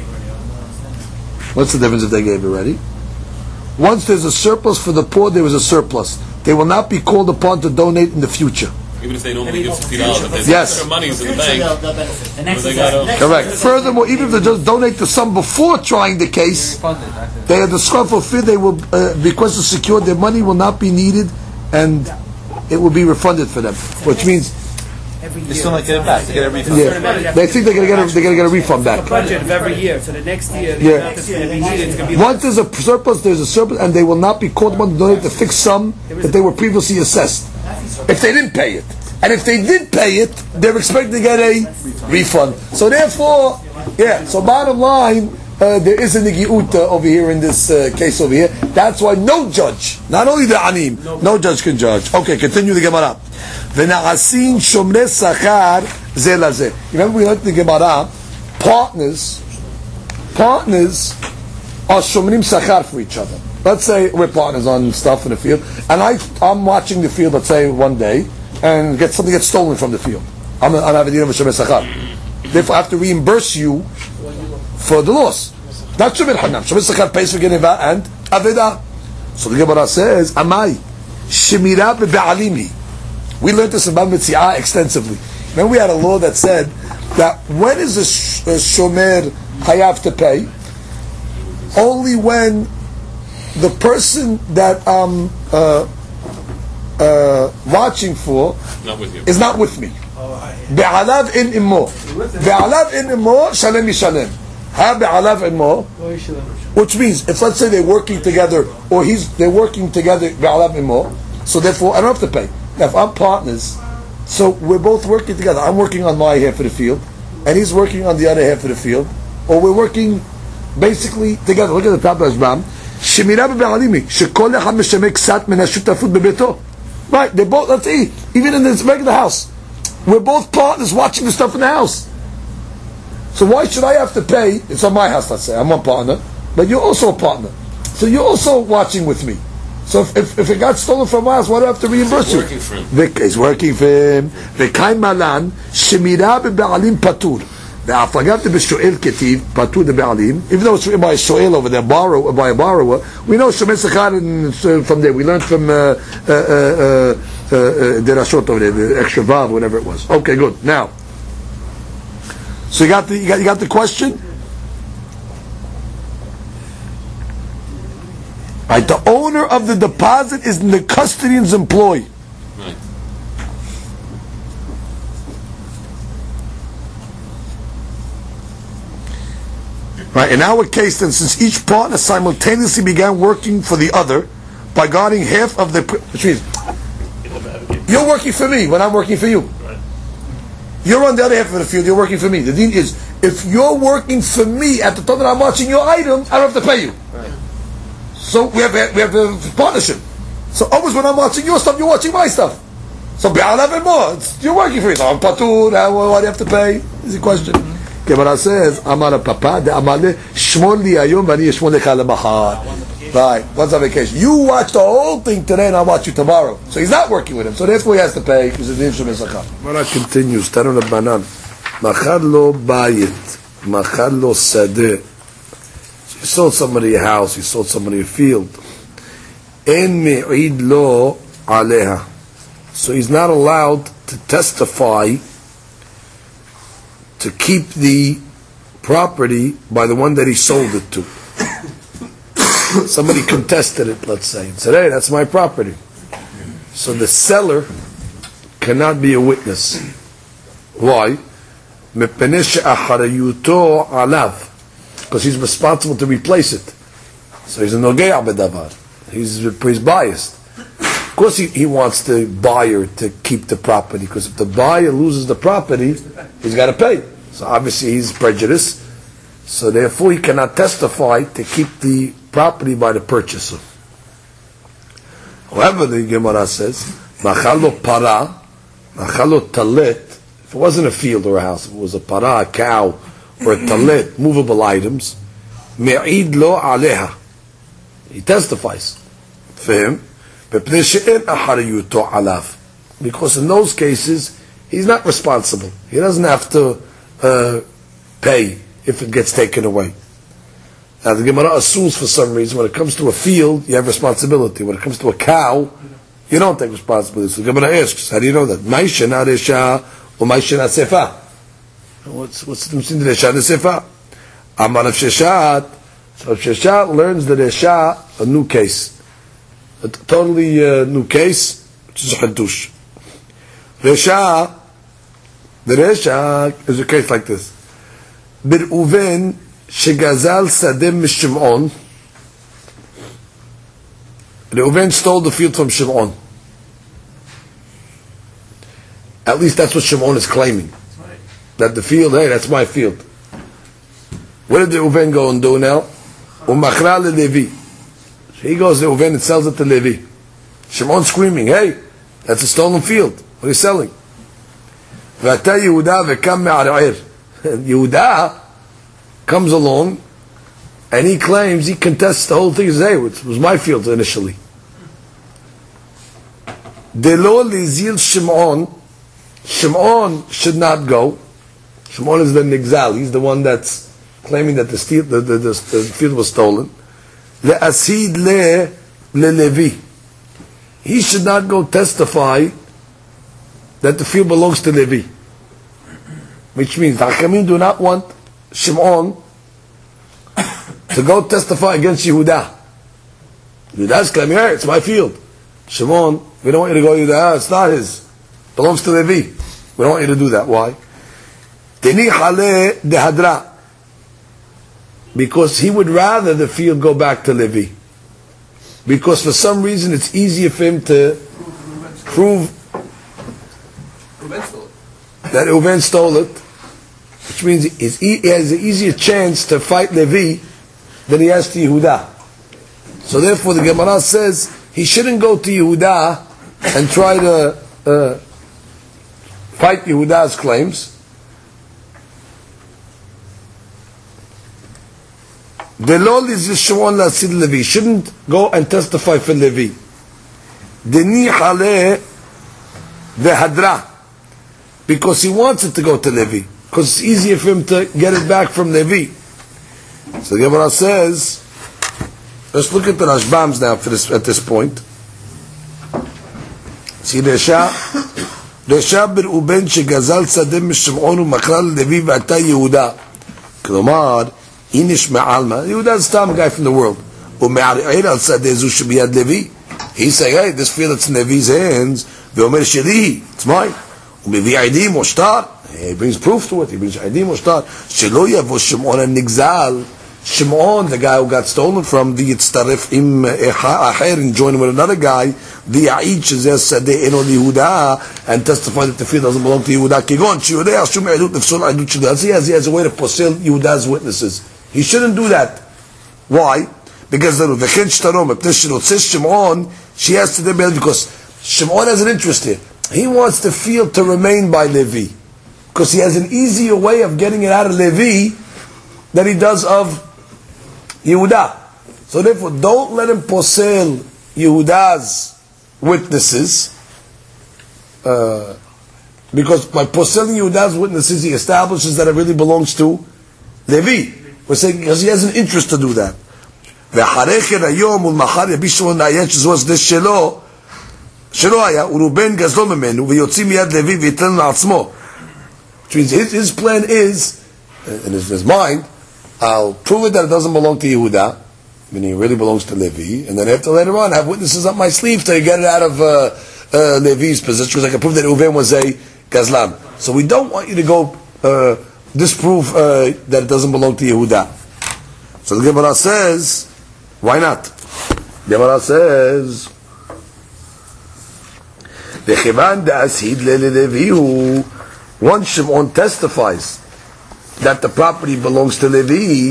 What's the difference if they gave already? Once there's a surplus for the poor, there is a surplus. They will not be called upon to donate in the future. Even if they normally give fifty dollars, if they yes. their money's in the bank. They'll, they'll benefit. The next they is gotta- next Correct. is- Furthermore, even if they just donate the sum before trying the case, they are disqualified for they will uh, request to secure their money will not be needed, and it will be refunded for them. Which means, every They year. still not get it back. They get a refund. yeah, they think they're gonna get a, they're gonna get a refund back. budget of every year, so the next year, the Yeah. amount that's going to be needed is going to be Once there's a surplus, there's a surplus, and they will not be called upon to donate the fixed sum that they were previously assessed. If they didn't pay it. And if they did pay it, they're expected to get a refund. So therefore, yeah, so bottom line, uh, there is a nigiut uh, over here in this uh, case over here. That's why no judge, not only the anim, no judge can judge. Okay, continue the Gemara. V'na'asin shomrei sachar ze lazeh. Remember we learned in the Gemara, partners, partners are shomrim sachar for each other. Let's say we're partners on stuff in the field, and I, I'm watching the field, let's say one day, and get something gets stolen from the field. I'm I'm having a shomrei sachar. Therefore, I have to reimburse you for the loss. Not shomrei hanam. Shomrei sachar pays for geneva and aveda. So the Gemara says, "Amai shemira be'alimi." We learned this about Mitziah extensively. Then we had a law that said that when is a, sh- a shomer hayav to pay? Only when the person that I'm uh, uh, watching for Not with you. is not with me. Be'alav in immo. Be'alav in immo, shalem yishalem. Ha be'alav in immo. Which means, if let's say they're working together, or he's they're working together, be'alav in immo, so therefore I don't have to pay. Now if I'm partners, so we're both working together. I'm working on my half of the field, and he's working on the other half of the field, or we're working basically together. Look at the top of Rashbam. Shemira be'alimi, shekol echad meshamek ksat min hashutafut bebeto. Right, they both, let's see, even in this regular house, we're both partners watching the stuff in the house. So why should I have to pay? It's on my house, let's say. I'm one partner, but you're also a partner. So you're also watching with me. So if, if, if it got stolen from my house, why do I have to reimburse you? Working for him. Vic is working for him. V'kain malan, shemira be'alim patur. Ve'afagav be'shoel ketiv, patur be'alim. Even though it's written by a shoel over there, borrow, by a borrower, we know shomrei sachar from there. We learned from uh, uh, uh, uh, uh, derashot over there, the extra vav, whatever it was. Okay, good. Now, so you got the you got, you got the question? Right, the owner of the deposit is in the custodian's employ. Right. Right, in our case, then, since each partner simultaneously began working for the other by guarding half of the, which means you're working for me when I'm working for you. You're on the other half of the field. You're working for me. The deal is, if you're working for me at the time that I'm watching your items, I don't have to pay you. So we have a, we have a partnership. So always when I'm watching your stuff, you're watching my stuff. So be'alav and more. It's- You're working for me. So I'm patur. uh, Why do you have to pay? Easy question. Gemara says, Amar Papa, de Amale, Shmon li ayom v'ani yishmon lecha lemachar. Right. What's on vacation? You watch the whole thing today, and I'll watch you tomorrow. So he's not working with him. So therefore he has to pay. Because it's shomrei sachar. Gemara continues. Taron Rabbanan. Machar lo bayit. Machar lo sadeh. You sold somebody a house, you sold somebody a field. En me'id lo aleha. So he's not allowed to testify to keep the property by the one that he sold it to. Somebody contested it, let's say, and said, hey, that's my property. So the seller cannot be a witness. Why? Because he's responsible to replace it. So he's a nogea b'davar. He's, he's biased. Of course he, he wants the buyer to keep the property, because if the buyer loses the property, he's got to pay. So obviously he's prejudiced. So therefore he cannot testify to keep the property by the purchaser. However, the Gemara says, Machalo para, Machalo talet, if it wasn't a field or a house, if it was a para, a cow, or a talet, movable items, me'id lo aleha. He testifies for him, because in those cases, he's not responsible. He doesn't have to uh, pay if it gets taken away. Now the Gemara assumes for some reason when it comes to a field, you have responsibility. When it comes to a cow, you don't take responsibility. So the Gemara asks, how do you know that? Ma'ishena resha or ma'ishena sefa? What's what's the difference between resha and sefa? Amar of Sheshat. So Sheshat learns the resha, a new case. A totally uh, new case, which is a hadush. Resha, the resha is a case like this. Bir'uven shegazal sadem mishimon. Reuven stole the field from Shimon. At least that's what Shimon is claiming. That the field, hey, that's my field. What did Reuven go and do now? Umachra le Levi. He goes to Reuven and sells it to Levi. Shimon's screaming, hey, that's a stolen field. What are you selling? V'ata Yehuda v'kam me'ar'ir. Yehuda comes along and he claims, he contests the whole thing. He says, hey, it was my field initially. Delo lizil Shimon. Shimon should not go. Shimon is the nigzal. He's the one that's claiming that the, steel, the, the, the, the field was stolen. Le'asid le le Levi. He should not go testify that the field belongs to Levi. Which means the Hakamim do not want Shimon to go testify against Yehuda. Yehuda's claiming, hey, it's my field. Shimon, we don't want you to go Yehuda, it's not his. It belongs to Levi. We don't want you to do that. Why? Teni hale dehadra. Because he would rather the field go back to Levi. Because for some reason it's easier for him to prove that Reuven stole it, which means he has an easier chance to fight Levi than he has to Yehuda. So therefore the Gemara says he shouldn't go to Yehuda and try to uh, fight Yehuda's claims. Delo lizishon lasid Levi. Shouldn't go and testify for Levi. Deni hale vehadra. Because he wants it to go to Levi. Because it's easier for him to get it back from Levi. So the Gemara says, let's look at the Rashbams now for this, at this point. See Resha. Resha bir'uben shegazal sadem mishimon u'makral Levi v'ata Yehuda. Klomar, inish me'alma. Yehuda is the top guy from the world. U'me'ar'ir al sadeh zu shebiyad Levi. He's saying, hey, this field that's in Levi's hands, ve'omer sheli, it's mine. U'mevi aidim oshtar. He brings proof to it. He brings aidim oshtar. Shelo yavo Shimon al-nigzal. Shimon, the guy who got stolen from, the yitztaref im acher, and join with another guy, the ya'id shezeh sadeh eno Yehuda, and testify that the field doesn't belong to Yehuda. Kigon, sheyodeh ashum edut nefsol edut sheyodeh. He has, he has a way to posel Yehuda's witnesses. He shouldn't do that. Why? Because the v'chen shtarom, if this Shimon, she has to debate because Shimon has an interest here. He wants the field to remain by Levi. Because he has an easier way of getting it out of Levi than he does of Yehuda. So therefore, don't let him posel Yehuda's witnesses, uh, because by poseling Yehuda's witnesses, he establishes that it really belongs to Levi. We're saying because he has an interest to do that. שלא היה, וראובן גזלו ממנו, ויוציא מיד לוי ויתן לעצמו. Which means his, his plan is, in his, his mind, I'll prove it that it doesn't belong to Yehuda, meaning it really belongs to Levi, and then after later on have witnesses up my sleeve to get it out of uh, uh, Levi's position, because I can prove that Reuven was a Gazlan. So we don't want you to go uh, disprove uh, that it doesn't belong to Yehuda. So the Gemara says, why not? The Gemara says, once Shimon testifies that the property belongs to Levi,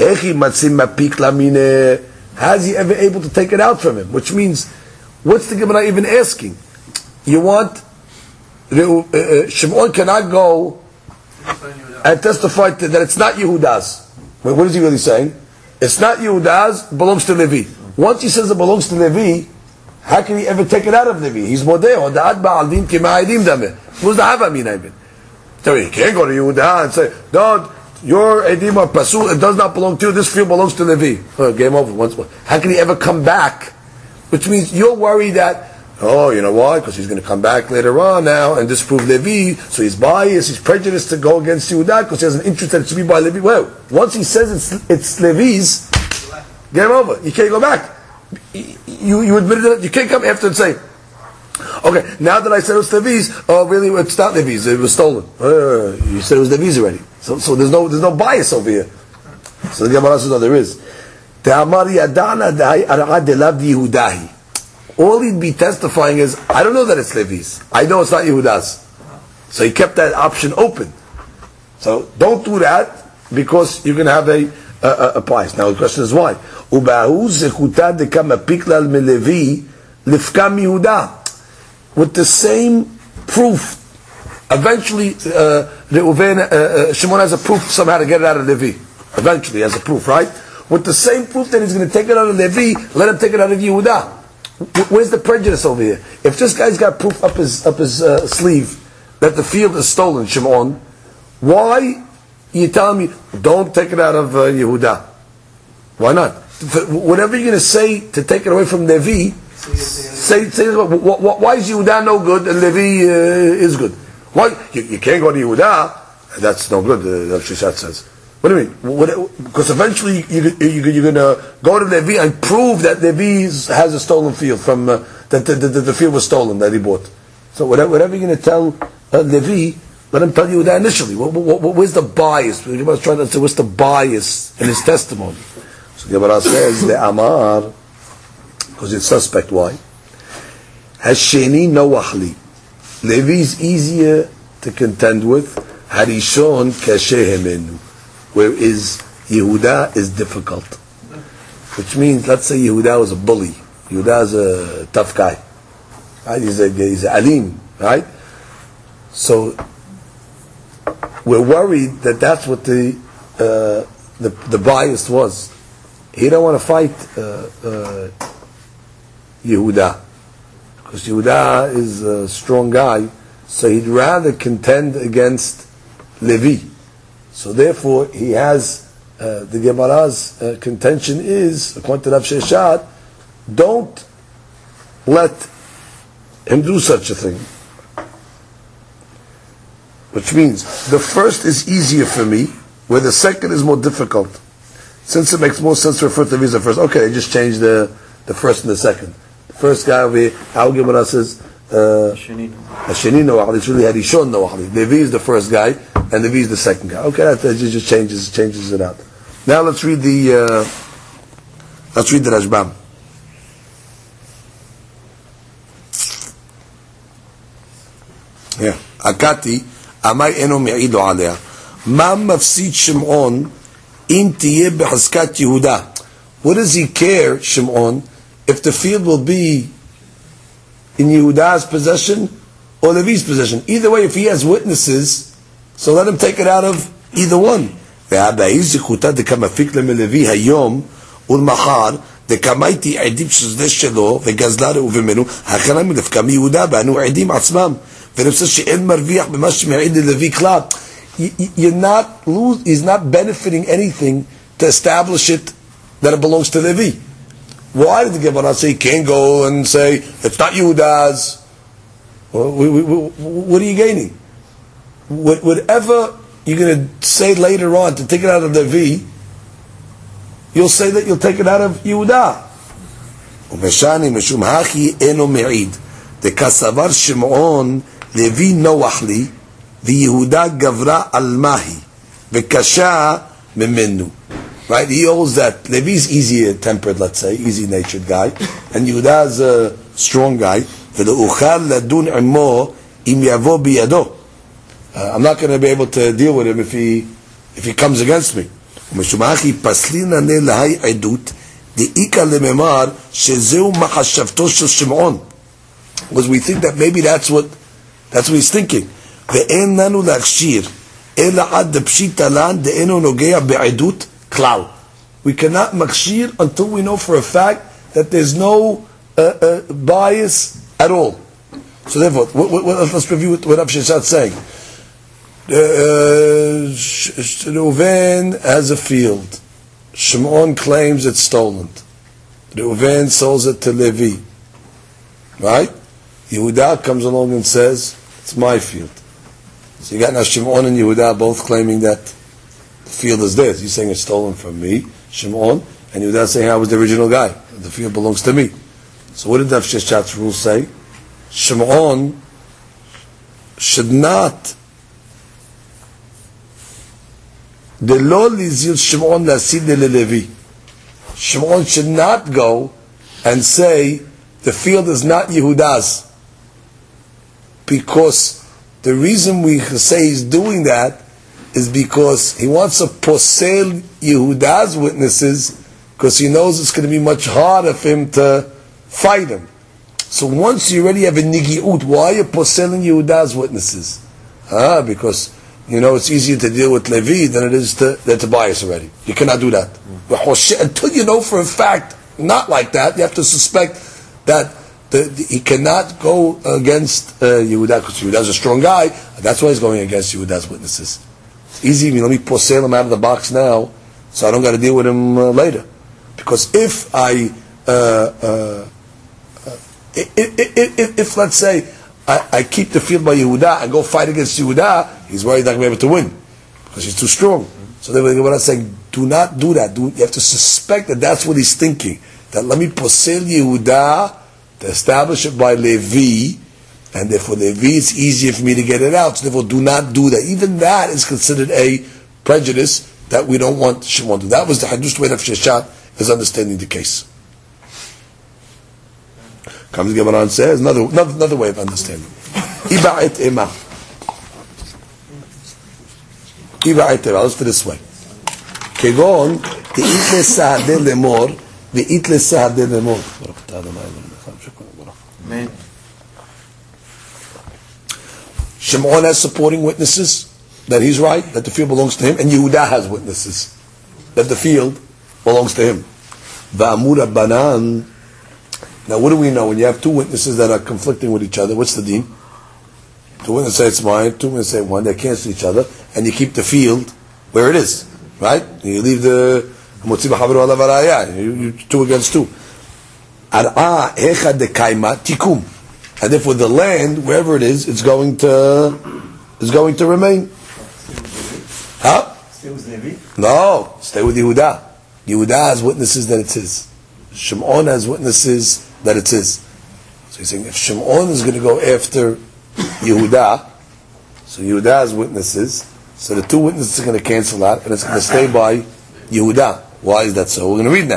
how's he ever able to take it out from him? Which means, what's the Gemara even asking? You want uh, Shimon cannot go and testify to, that it's not Yehuda's. Wait, what is he really saying? It's not Yehuda's, it belongs to Levi. Once he says it belongs to Levi, how can he ever take it out of Levi? He's modeh. Hoda'at ba'al din k'ma'adim dameh. What's the hava mean, I mean? So he can't go to Yehuda and say, no, your edim are pasul, it does not belong to you, this field belongs to Levi. Oh, game over once more. How can he ever come back? Which means you're worried that, oh, you know why? Because he's going to come back later on now and disprove Levi, so he's biased, he's prejudiced to go against Yehuda because he has an interest that it should be by Levi. Well, once he says it's, it's Levi's, game over. You can't go back. You, you admitted it, you can't come after and say, okay, now that I said it was Levi's, oh really, it's not Levi's, it was stolen. Uh, you said it was Levi's already. So, so there's no, there's no bias over here. So the Gemara says, no, there is. All he'd be testifying is, I don't know that it's Levi's. I know it's not Yehuda's. So he kept that option open. So don't do that, because you're going to have a, a, a bias. Now the question is why? With the same proof, eventually uh, Reuven, uh, uh, Shimon has a proof somehow to get it out of Levi. Eventually has a proof, right? With the same proof that he's going to take it out of Levi, let him take it out of Yehuda. Where's the prejudice over here? If this guy's got proof up his up his uh, sleeve that the field is stolen, Shimon, why you telling me don't take it out of uh, Yehuda? Why not? Whatever you're going to say to take it away from Levi, say, say why is Yehuda no good and Levi uh, is good? Why you, you can't go to Yehuda? That's no good. Uh, that's what Shishat says. What do you mean? What, because eventually you, you, you're going to go to Levi and prove that Levi has a stolen field from uh, that the, the, the field was stolen that he bought. So whatever, whatever you're going to tell uh, Levi, let him tell you that initially. What, what, what, where's the bias? You must try to say what's the bias in his testimony. So the Gemara says the Amar, because it's suspect. Why? Hasheni Noachli. Levi is easier to contend with. Harishon Kashehemenu. Whereas Yehuda is difficult. Which means, let's say Yehuda was a bully. Yehuda is a tough guy. Right? He's a he's a alim, right? So we're worried that that's what the uh, the the bias was. He don't want to fight uh, uh, Yehuda because Yehuda is a strong guy, so he'd rather contend against Levi. So therefore, he has uh, the Gemara's uh, contention is, according to Rav Sheshat, don't let him do such a thing. Which means the first is easier for me, where the second is more difficult. Since it makes more sense to refer to Levi as the first, okay, just change the the first and the second. The first guy over here, our Gemara says, Hasheni Noachli. It's really Harishon Noachli. Levi is the first guy, and Levi is the second guy. Okay, that, that just changes changes it out. Now let's read the uh, let's read the Rashbam. Yeah, Akati Amai eno me'ido alea. Ma mafsid Shimon im tiyeh b'chazkat Yehuda. What does he care, Shimon, if the field will be in Yehuda's possession or Levi's possession? Either way, if he has witnesses, so let him take it out of either one. והבאי זכותה דקמפיק למלוי היום ולמחר דקמייתי עדים שזה שלו וגזלה ראובן ממנו הכנה מלפקה מיהודה באנו עדים עצמם ואני חושב שאין מרוויח במה שמעיד ללוי כלל. You're not lose, he's not benefiting anything to establish it that it belongs to Levi. Why did the Gemara say he can't go and say it's not Yehuda's? Well, we, we, we, what are you gaining? whatever you're going to say later on to take it out of Levi, you'll say that you'll take it out of Yehuda. Umeshani mishum hachi eno me'id. The kasavar Shimon Levi noachli v'Yehuda gavra al mahi v'kasha memenu. Right? He holds that Levi's easier tempered, let's say, easy natured guy, and Yehuda's a strong guy. V'leuchal ladun imo im yavo biyado. I'm not going to be able to deal with him if he if he comes against me. Because we think that maybe that's what that's what he's thinking. We cannot makshir until we know for a fact that there's no uh, uh, bias at all. So therefore, what, what, what, let's review what Rav Sheshat is saying. Uh, Reuven has a field. Shimon claims it's stolen. Reuven sells it to Levi. Right? Yehuda comes along and says, it's my field. So you got now Shimon and Yehuda both claiming that the field is theirs. He's saying it's stolen from me, Shimon, and Yehuda saying I was the original guy. The field belongs to me. So what did Rav Sheshat's rule say? Shimon should not The lo lizil Shimon lasid Levi. Shimon should not go and say the field is not Yehuda's, because the reason we say he's doing that is because he wants to posel Yehuda's witnesses, because he knows it's going to be much harder for him to fight him. So once you already have a nigiut, why are you poseling Yehuda's witnesses? Ah, because you know it's easier to deal with Levi than it is to, than to bias already. You cannot do that. Mm. Until you know for a fact, not like that, you have to suspect that the, the, he cannot go against uh, Yehuda, because Yehuda's a strong guy. That's why he's going against Yehuda's witnesses. It's easy, you know, let me posel him out of the box now, so I don't got to deal with him uh, later. Because if I, uh, uh, uh, if, if, if, if let's say, I, I keep the field by Yehuda and go fight against Yehuda, he's worried not going to be able to win because he's too strong. So they were saying, do not do that. Do, you have to suspect that that's what he's thinking. That let me posel Yehuda to establish it by Levi, and therefore Levi it's easier for me to get it out. So therefore, do not do that. Even that is considered a prejudice that we don't want Shimon to do. That was the Hadush way of Sheshat is understanding the case. Comes the Gemara and says another, another another way of understanding. Iba'et ema. Iba'et ema. Let's do this way. Kegon te'it lesahadeh lemor ve'it lesahadeh lemor. Amen. Shimon has supporting witnesses that he's right, that the field belongs to him, and Yehuda has witnesses that the field belongs to him. Va'amur Rabbanan. Now, what do we know? When you have two witnesses that are conflicting with each other, what's the deen? Two witnesses say it's mine, two witnesses say one, they cancel each other, and you keep the field where it is, right? You leave the you, you two against two. And therefore the land, wherever it is, it's going to is going to remain. Huh? Stay with Levi? No, stay with Yehuda. Yehuda has witnesses that it's his. Shimon has witnesses that it's his. So he's saying if Shimon is going to go after Yehuda, so Yehuda has witnesses, so the two witnesses are going to cancel out, and it's going to stay by Yehuda. Why is that so? We're going to read now.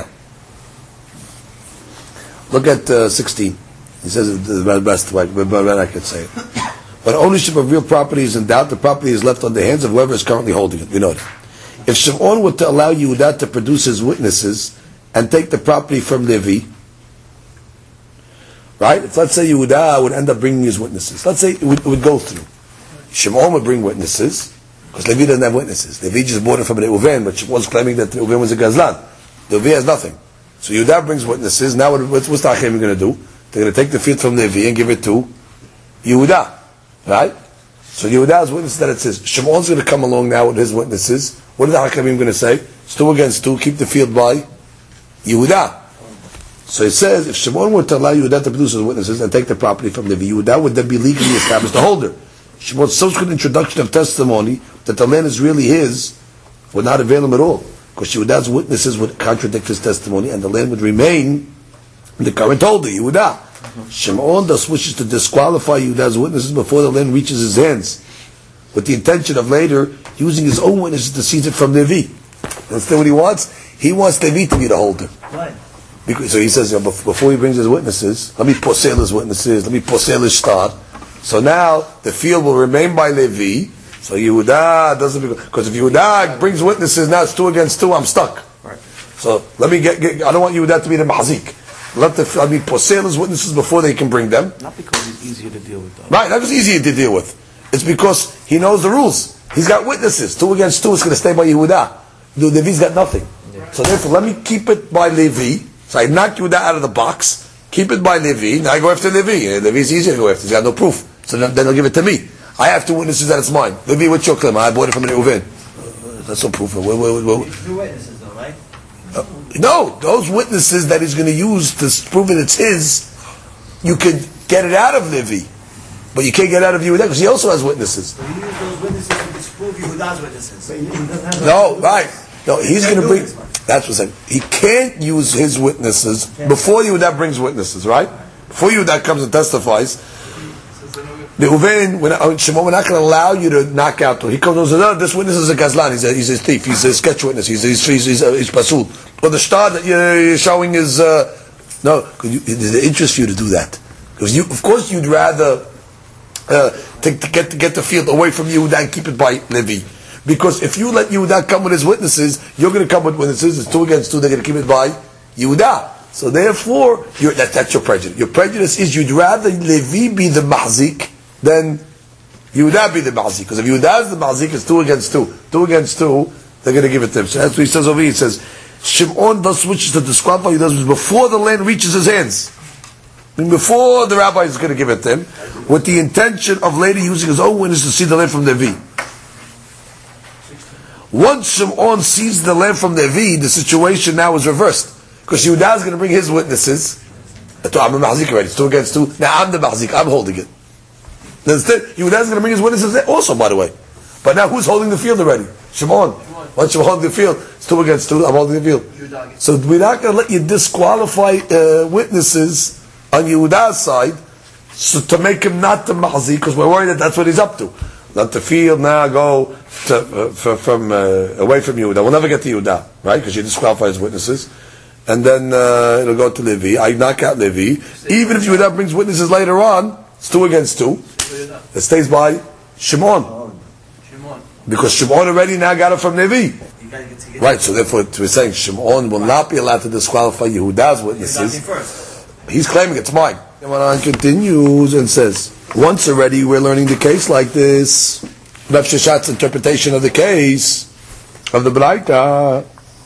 Look at uh, sixteen. He says it the best way, but I could say it. When ownership of real property is in doubt, the property is left on the hands of whoever is currently holding it. We know that. If Shimon were to allow Yehuda to produce his witnesses and take the property from Levi, right? If let's say Yehuda would end up bringing his witnesses, let's say it would, it would go through. Shimon would bring witnesses because Levi doesn't have witnesses. Levi just bought it from Reuven, but Shimon's claiming that Reuven was a gazlan. Levi has nothing. So Yehuda brings witnesses. Now what, what's what's the Achim going to do? They're going to take the field from Levi and give it to Yehuda, right? So Yehuda's witnesses that it says. Shimon's going to come along now with his witnesses. What are the Hakamim going to say? It's two against two. Keep the field by Yehuda. So it says, if Shimon were to allow Yehuda to produce his witnesses and take the property from Levi, Yehuda would then be legally established the holder. Shimon's subsequent introduction of testimony that the land is really his would not avail him at all, because Yehuda's witnesses would contradict his testimony, and the land would remain in the current holder, Yehuda. Mm-hmm. Shimon thus wishes to disqualify Yehuda's witnesses before the land reaches his hands, with the intention of later using his own witnesses to seize it from Levi. Understand what he wants? He wants Levi to be the holder. Right. Because, so he says, you know, before he brings his witnesses, let me posel his witnesses, let me posel his star. So now the field will remain by Levi. So Yehuda doesn't, because if Yehuda brings witnesses, now it's two against two, I'm stuck. Right. So let me get, get I don't want Yehuda to be the mahzik. Let the let me posel his witnesses before they can bring them. Not because it's easier to deal with, though. Right, not just easier to deal with. It's because he knows the rules. He's got witnesses. Two against two is going to stay by Yehuda. The Levi's got nothing. Yeah. So therefore, let me keep it by Levi. So I knock Yehuda out of the box. Keep it by Levi. Now I go after Levi. Levi's easier to go after. He's got no proof. So then, then they'll give it to me. I have two witnesses that it's mine. Levi, what's your claim? I bought it from an Reuven. Uh, that's no proof. Wait, wait, wait, wait. Two witnesses, though, right? Uh, no, those witnesses that he's going to use to prove that it's his, you could get it out of Levi, but you can't get it out of Yehuda because he also has witnesses. So you use those witnesses to disprove Yehuda's witnesses. No, right. No, he's going to bring. That's what I'm saying. He can't use his witnesses before Yehuda brings witnesses, right? Before Yehuda comes and testifies. The Reuven, when uh, Shimon, we're not going to allow you to knock out. He comes and says, "No, this witness is a gazlan. He's a, he's a thief. He's a sketch witness. He's he's he's, he's, uh, he's pasul." Or the star that you're, you're showing is uh, no. Cause you, there's an interest for you to do that because you, of course, you'd rather uh, to, to get to get the field away from Yehuda and keep it by Levi. Because if you let Yehuda come with his witnesses, you're going to come with witnesses. It's two against two. They're going to keep it by Yehuda. So therefore, you're, that, that's your prejudice. Your prejudice is you'd rather Levi be the mahzik than Yehuda be the mahzik. Because if Yehuda is the mahzik, it's two against two. Two against two, they're going to give it to him. So that's what he says over here. He says, Shimon thus wishes to disqualify Yehuda before the land reaches his hands. I mean, before the rabbi is going to give it to him, with the intention of later using his own witness to see the land from Levi. Once Shimon sees the land from Levi, the situation now is reversed. Because Yehuda is going to bring his witnesses. I'm a mahzik already. It's two against two. Now I'm the mahzik. I'm holding it. Instead, Yehuda is going to bring his witnesses also, by the way. But now who's holding the field already? Shimon. Once you're holding the field, it's two against two. I'm holding the field. So we're not going to let you disqualify uh, witnesses on Yehuda's side so to make him not the mahzik, because we're worried that that's what he's up to. Let the field now go to, uh, from, from uh, away from Yehuda. We'll never get to Yehuda, right? Because you disqualify his witnesses. And then uh, it'll go to Levi. I knock out Levi. Even if Yehuda brings witnesses later on, it's two against two. It stays by Shimon. Because Shimon already now got it from Levi. Right, so therefore we're saying Shimon will not be allowed to disqualify Yehuda's witnesses. He's claiming it's mine. And Maran continues and says, once already we're learning the case like this. Rav Sheshat's interpretation of the case of the Braita.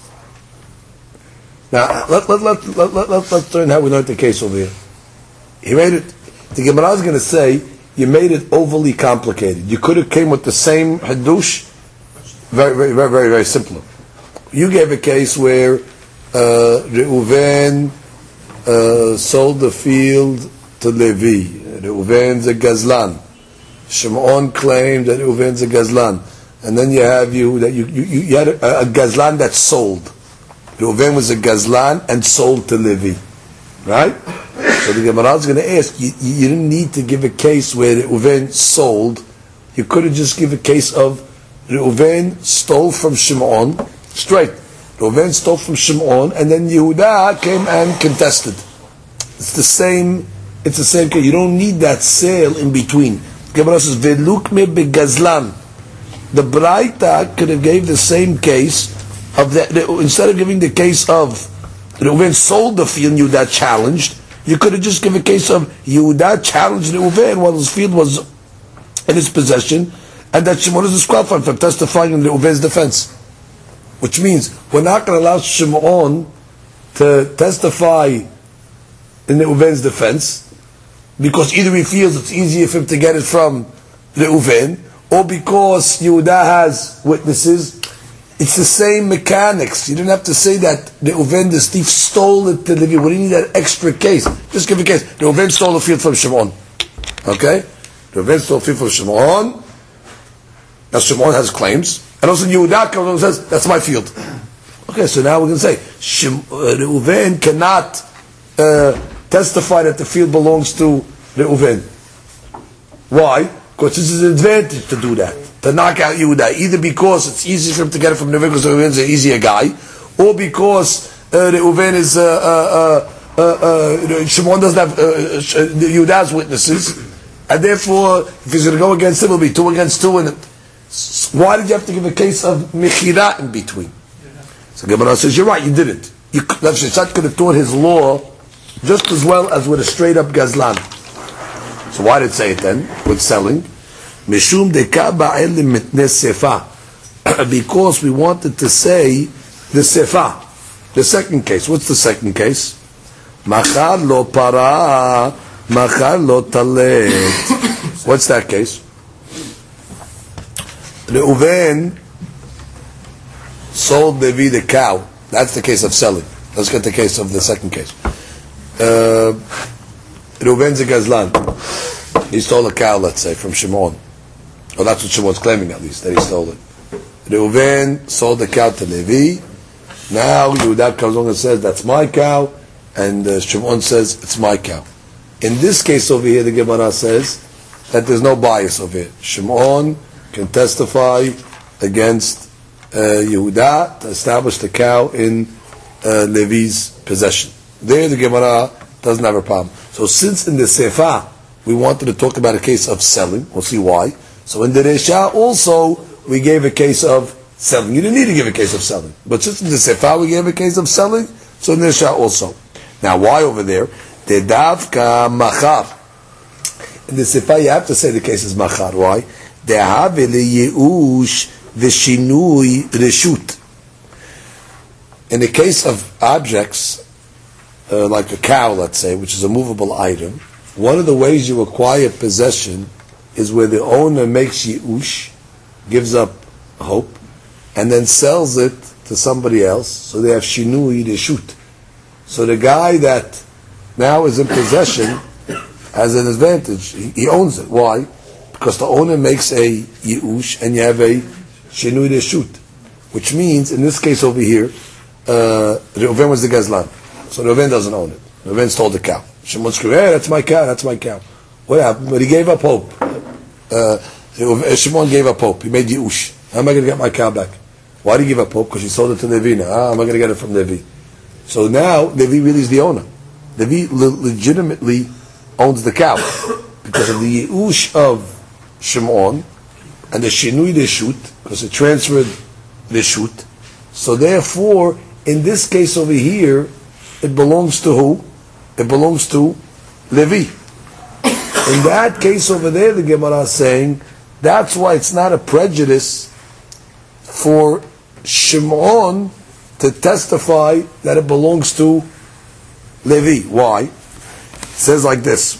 Now, let, let, let, let, let, let, let's learn how we learned the case over here. He made it, the Gemara is going to say, you made it overly complicated. You could have came with the same hadush, very, very, very, very, very simple. You gave a case where uh, Reuven uh, sold the field to Levi. Reuven's a gazlan. Shimon claimed that Reuven's a gazlan. And then you have you, that you, you, you had a, a gazlan that sold. Reuven was a gazlan and sold to Levi. Right? So the Gemara is going to ask, you, you didn't need to give a case where Reuven sold. You could have just given a case of Reuven stole from Shimon, straight. Reuven stole from Shimon, and then Yehuda came and contested. It's the same, it's the same case. You don't need that sale in between. The Gemara says, Velukme begazlan. The Braita could have gave the same case of that, instead of giving the case of Reuven sold the field and Yehuda challenged, you could have just given a case of Yehuda challenged Reuven while his field was in his possession, and that Shimon is disqualified from testifying in Reuven's defense. Which means we're not going to allow Shimon to testify in Reuven's defense, because either he feels it's easier for him to get it from Reuven, or because Yehuda has witnesses. It's the same mechanics. You didn't have to say that Reuven, the thief, stole it to Levi. We didn't need that extra case. Just give a case. Reuven stole the field from Shimon. Okay? Reuven stole a field from Shimon. Now Shimon has claims, and also Yehuda comes and says, "That's my field." Okay, so now we're going to say Shim, uh, Reuven cannot uh, testify that the field belongs to Reuven. Why? Because this is an advantage to do that, to knock out Yehuda, either because it's easy for him to get it from Reuven because Reuven is an easier guy, or because uh, Reuven is uh, uh, uh, uh, Shimon doesn't have uh, uh, Yehuda's witnesses, and therefore if he's going to go against him, it'll be two against two. And why did you have to give a case of Mechira in between? So Gemara says, you're right, you didn't. You, Rav Sheshet could have taught his law just as well as with a straight up Gazlan. So why did it say it then, with selling? Mishum deka ba'elim mitne sefa. Because we wanted to say the sefa. The second case. What's the second case? Machar lo para, machar lo talet. What's that case? Reuven sold Levi the cow. That's the case of selling. Let's get the case of the second case. Uh, Reuven's a gazlan. He stole a cow, let's say, from Shimon. Well, that's what Shimon's claiming, at least, that he stole it. Reuven sold the cow to Levi. Now Yehuda comes along and says, that's my cow. And uh, Shimon says, it's my cow. In this case over here, the Gemara says that there's no bias over here. Shimon can testify against uh, Yehuda to establish the cow in uh, Levi's possession. There the Gemara doesn't have a problem. So since in the Sefa we wanted to talk about a case of selling, we'll see why. So in the Resha also we gave a case of selling. You didn't need to give a case of selling. But since in the Sefa we gave a case of selling, so in the Resha also. Now why over there? The Davka Machar. In the Sefa you have to say the case is Machar. Why? De'ave leyeush v'shinui reshut. In the case of objects, uh, like a cow, let's say, which is a movable item, one of the ways you acquire possession is where the owner makes yeush, gives up hope, and then sells it to somebody else, so they have shinui reshut. So the guy that now is in possession has an advantage. He, he owns it. Why? Because the owner makes a yeush and you have a shinui reshut, which means in this case over here, uh, Reuven was the gazlan, so Reuven doesn't own it. Reuven stole the cow. Shimon screamed, "Hey, that's my cow, that's my cow." What happened? But he gave up hope. Uh, Shimon gave up hope. He made yeush. How am I going to get my cow back? Why did he give up hope? Because he sold it to Levi. Now, how am I going to get it from Levi? So now Levi really is the owner. Levi le- legitimately owns the cow because of the yeush of Shimon and the shinui reshut, because it transferred reshut. So therefore, in this case over here, it belongs to who? It belongs to Levi. In that case over there, the Gemara is saying that's why it's not a prejudice for Shimon to testify that it belongs to Levi. Why? It says like this.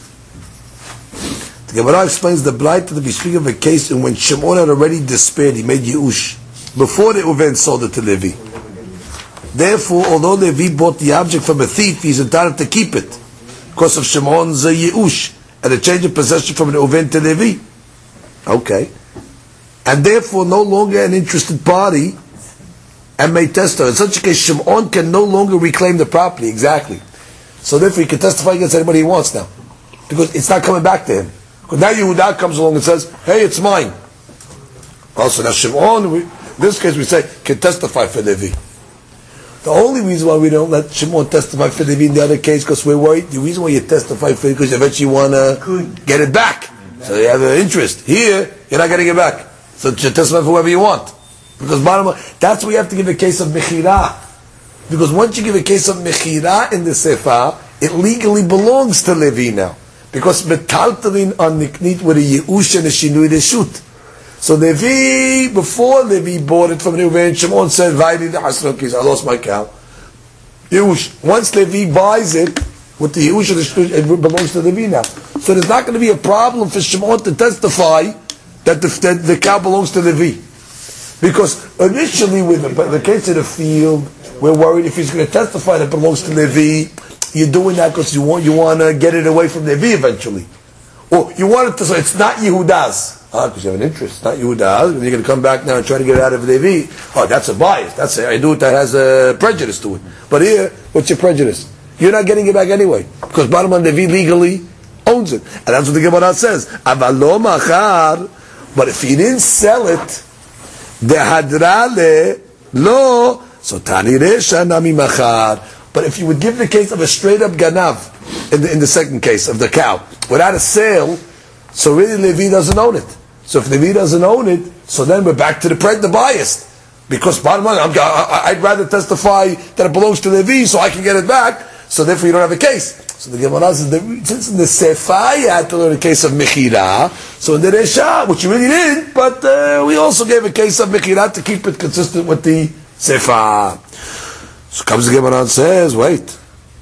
The Gemara explains the blight to be speaking of a case in when Shimon had already despaired, he made yeush before the Reuven sold it to Levi. Therefore, although Levi bought the object from a thief, he's entitled to keep it because of Shimon's uh, yeush and a change of possession from an Reuven to Levi. Okay, and therefore no longer an interested party and may testify. In such a case, Shimon can no longer reclaim the property. Exactly. So therefore, he can testify against anybody he wants now, because it's not coming back to him. Because now Yehuda comes along and says, "Hey, it's mine." Also, now Shimon, we, in this case, we say can testify for Levi. The only reason why we don't let Shimon testify for Levi in the other case, because we're worried. The reason why you testify for it, because eventually you want to get it back, so you have an interest. Here, you're not getting it back, so you testify for whoever you want. Because bottom line, that's why you have to give a case of mechira. Because once you give a case of mechira in the sefa, it legally belongs to Levi now. Because metaltalin on niknit with a yeush and a shinui reshut. So Levi, before Levi bought it from Reuven, Shimon said, "Vaidi the hasrokis, I lost my cow." Yeush. Once Levi buys it with the yeush and the shinui, it belongs to Levi now. So there's not going to be a problem for Shimon to testify that the, that the cow belongs to Levi. Because initially, with the, the case of the field, we're worried if he's going to testify that it belongs to Levi, you're doing that because you want you want to get it away from Levi eventually. Or you want it to, so it's not Yehuda's. Ah, because you have an interest. It's not Yehuda's. And you're going to come back now and try to get it out of Levi. Oh, that's a bias. That's a, I do it that has a prejudice to it. But here, what's your prejudice? You're not getting it back anyway. Because bottom line, Levi legally owns it. And that's what the Gemara says. Avalo machar. But if he didn't sell it, the hadrale lo, so tani resha nami machar. But if you would give the case of a straight up ganav, in the, in the second case of the cow, without a sale, so really Levi doesn't own it. So if Levi doesn't own it, so then we're back to the pre- the biased. Because bottom line, I'm, I, I'd rather testify that it belongs to Levi so I can get it back, so therefore you don't have a case. So the Gemara says, since in the Sefa you had to learn a case of Mechira, so in the Resha, which you really did, but uh, we also gave a case of Mechira to keep it consistent with the Sefa. So comes the Gemara and says, wait.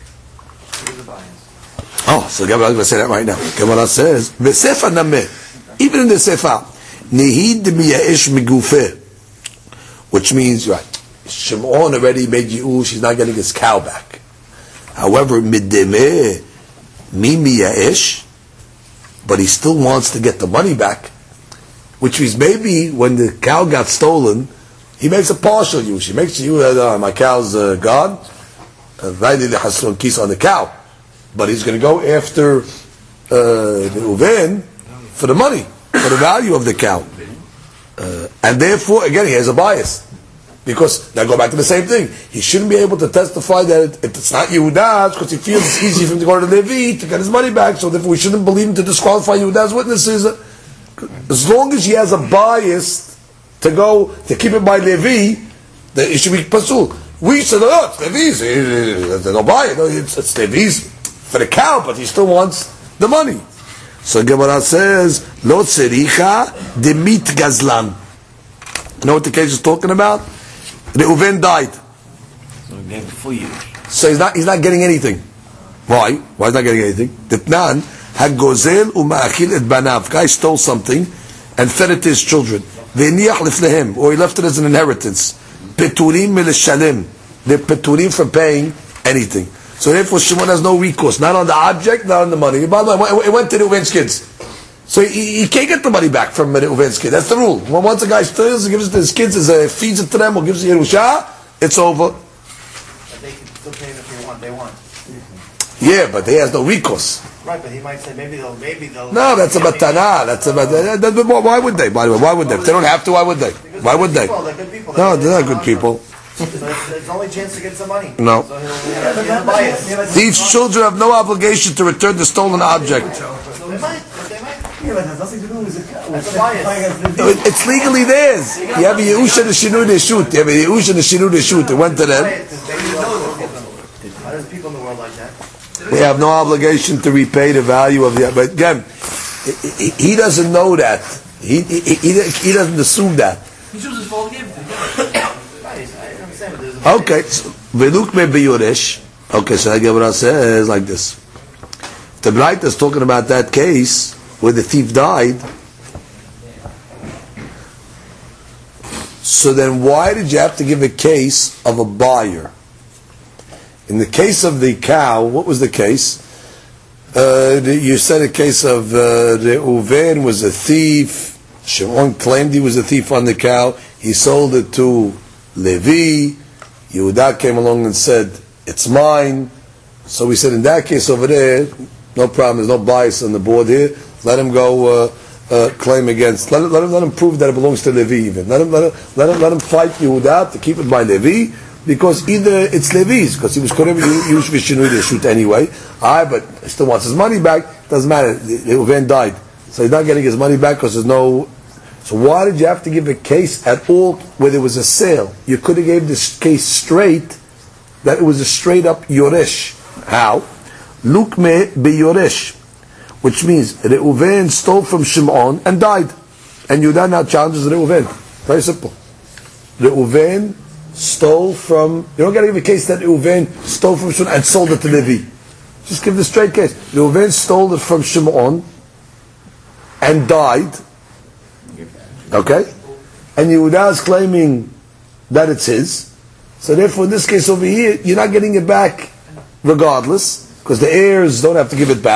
Oh, so the Gemara is going to say that right now. Gemara says, V'sefa nameh, even in the Sefa, Nihid miya'ish migufeh, which means, right, Shimon already made Yi'ush, he's not getting his cow back. However, Middemeh, mi miya'ish, but he still wants to get the money back, which means maybe when the cow got stolen, he makes a partial use. He makes you that uh, my cow's uh, gone. Right, the hasun kis on the cow, but he's going to go after uh, the uven for the money, for the value of the cow, uh, and therefore again he has a bias because now go back to the same thing. He shouldn't be able to testify that it, if it's not Yehuda's because he feels it's easy for him to go to Levi to get his money back. So therefore we shouldn't believe him to disqualify Yehuda's witnesses. As long as he has a bias to go to keep it by Levi, that it should be pasul. We said, oh, it's Levi's. They don't buy it. No, it's, it's Levi's for the cow, but he still wants the money. So Gemara says, Lo tzericha demit gazlan. You know what the case is talking about? Reuven died. So he's not he's not getting anything. Why? Why is he not getting anything? Ditnan hagozel u'ma'achil et banav. Guy stole something and fed it to his children. Ve'niach lifnehem, or he left it as an inheritance. Peturim milishalim. They're peturim for paying anything. So therefore Shimon has no recourse, not on the object, not on the money. By the way, it went to Reuven's kids. So he, he can't get the money back from Reuven's kids. That's the rule. Once a guy steals and gives it to his kids, as a, feeds it to them, or gives it to Yerusha, it's over. But they can still pay if they want. They want. Yeah, but he has no recourse. Right, but he might say maybe they'll maybe they'll. No, that's a batana. That's a batana. Why would they? By the way, why would they? If they don't have to, why would they? Why would they? They're good people. No, they're not good people. So it's, it's the only chance to get some money. No. So he'll, he'll, he'll buy it. These children have no obligation to return the stolen object. They might. They might. Yeah, but it has nothing to do with the cow. That's a bias. It- It's legally theirs. You have a Yehush and a Shinu Deshut. You have a Yehush and a Shinu Deshut. It went to them. Why there's people in the world like that? They have no obligation to repay the value of the. But again, he, he doesn't know that. He, he, he, he doesn't assume that. He chooses to fall game. Okay, Veluk me biyuresh. Okay, so the Gemara says like this. The Braita is talking about that case where the thief died. So then why did you have to give a case of a buyer? In the case of the cow, what was the case? Uh, the, you said a case of uh, Reuven was a thief. Shimon claimed he was a thief on the cow. He sold it to Levi. Yehuda came along and said, it's mine. So we said, in that case over there, no problem, there's no bias on the board here. Let him go uh, uh, claim against, let him, let, him, let him prove that it belongs to Levi even. Let him, let him, let him, let him fight Yehuda to keep it by Levi, because either it's Levi's, because he was Korem Yushishinui to shoot anyway. Alright, but he still wants his money back, doesn't matter, Reuven died. So he's not getting his money back because there's no. So why did you have to give a case at all where there was a sale? You could have gave this case straight, that it was a straight up Yoresh. How? Lukme be Yoresh, which means Reuven stole from Shimon and died. And Yehuda now challenges Reuven. Very simple. Reuven stole from, you don't got to give a case that Reuven stole from Shimon and sold it to Levi. Just give the straight case. Reuven stole it from Shimon and died. Okay? And Yehuda is claiming that it's his. So therefore, in this case over here, you're not getting it back regardless, because the heirs don't have to give it back.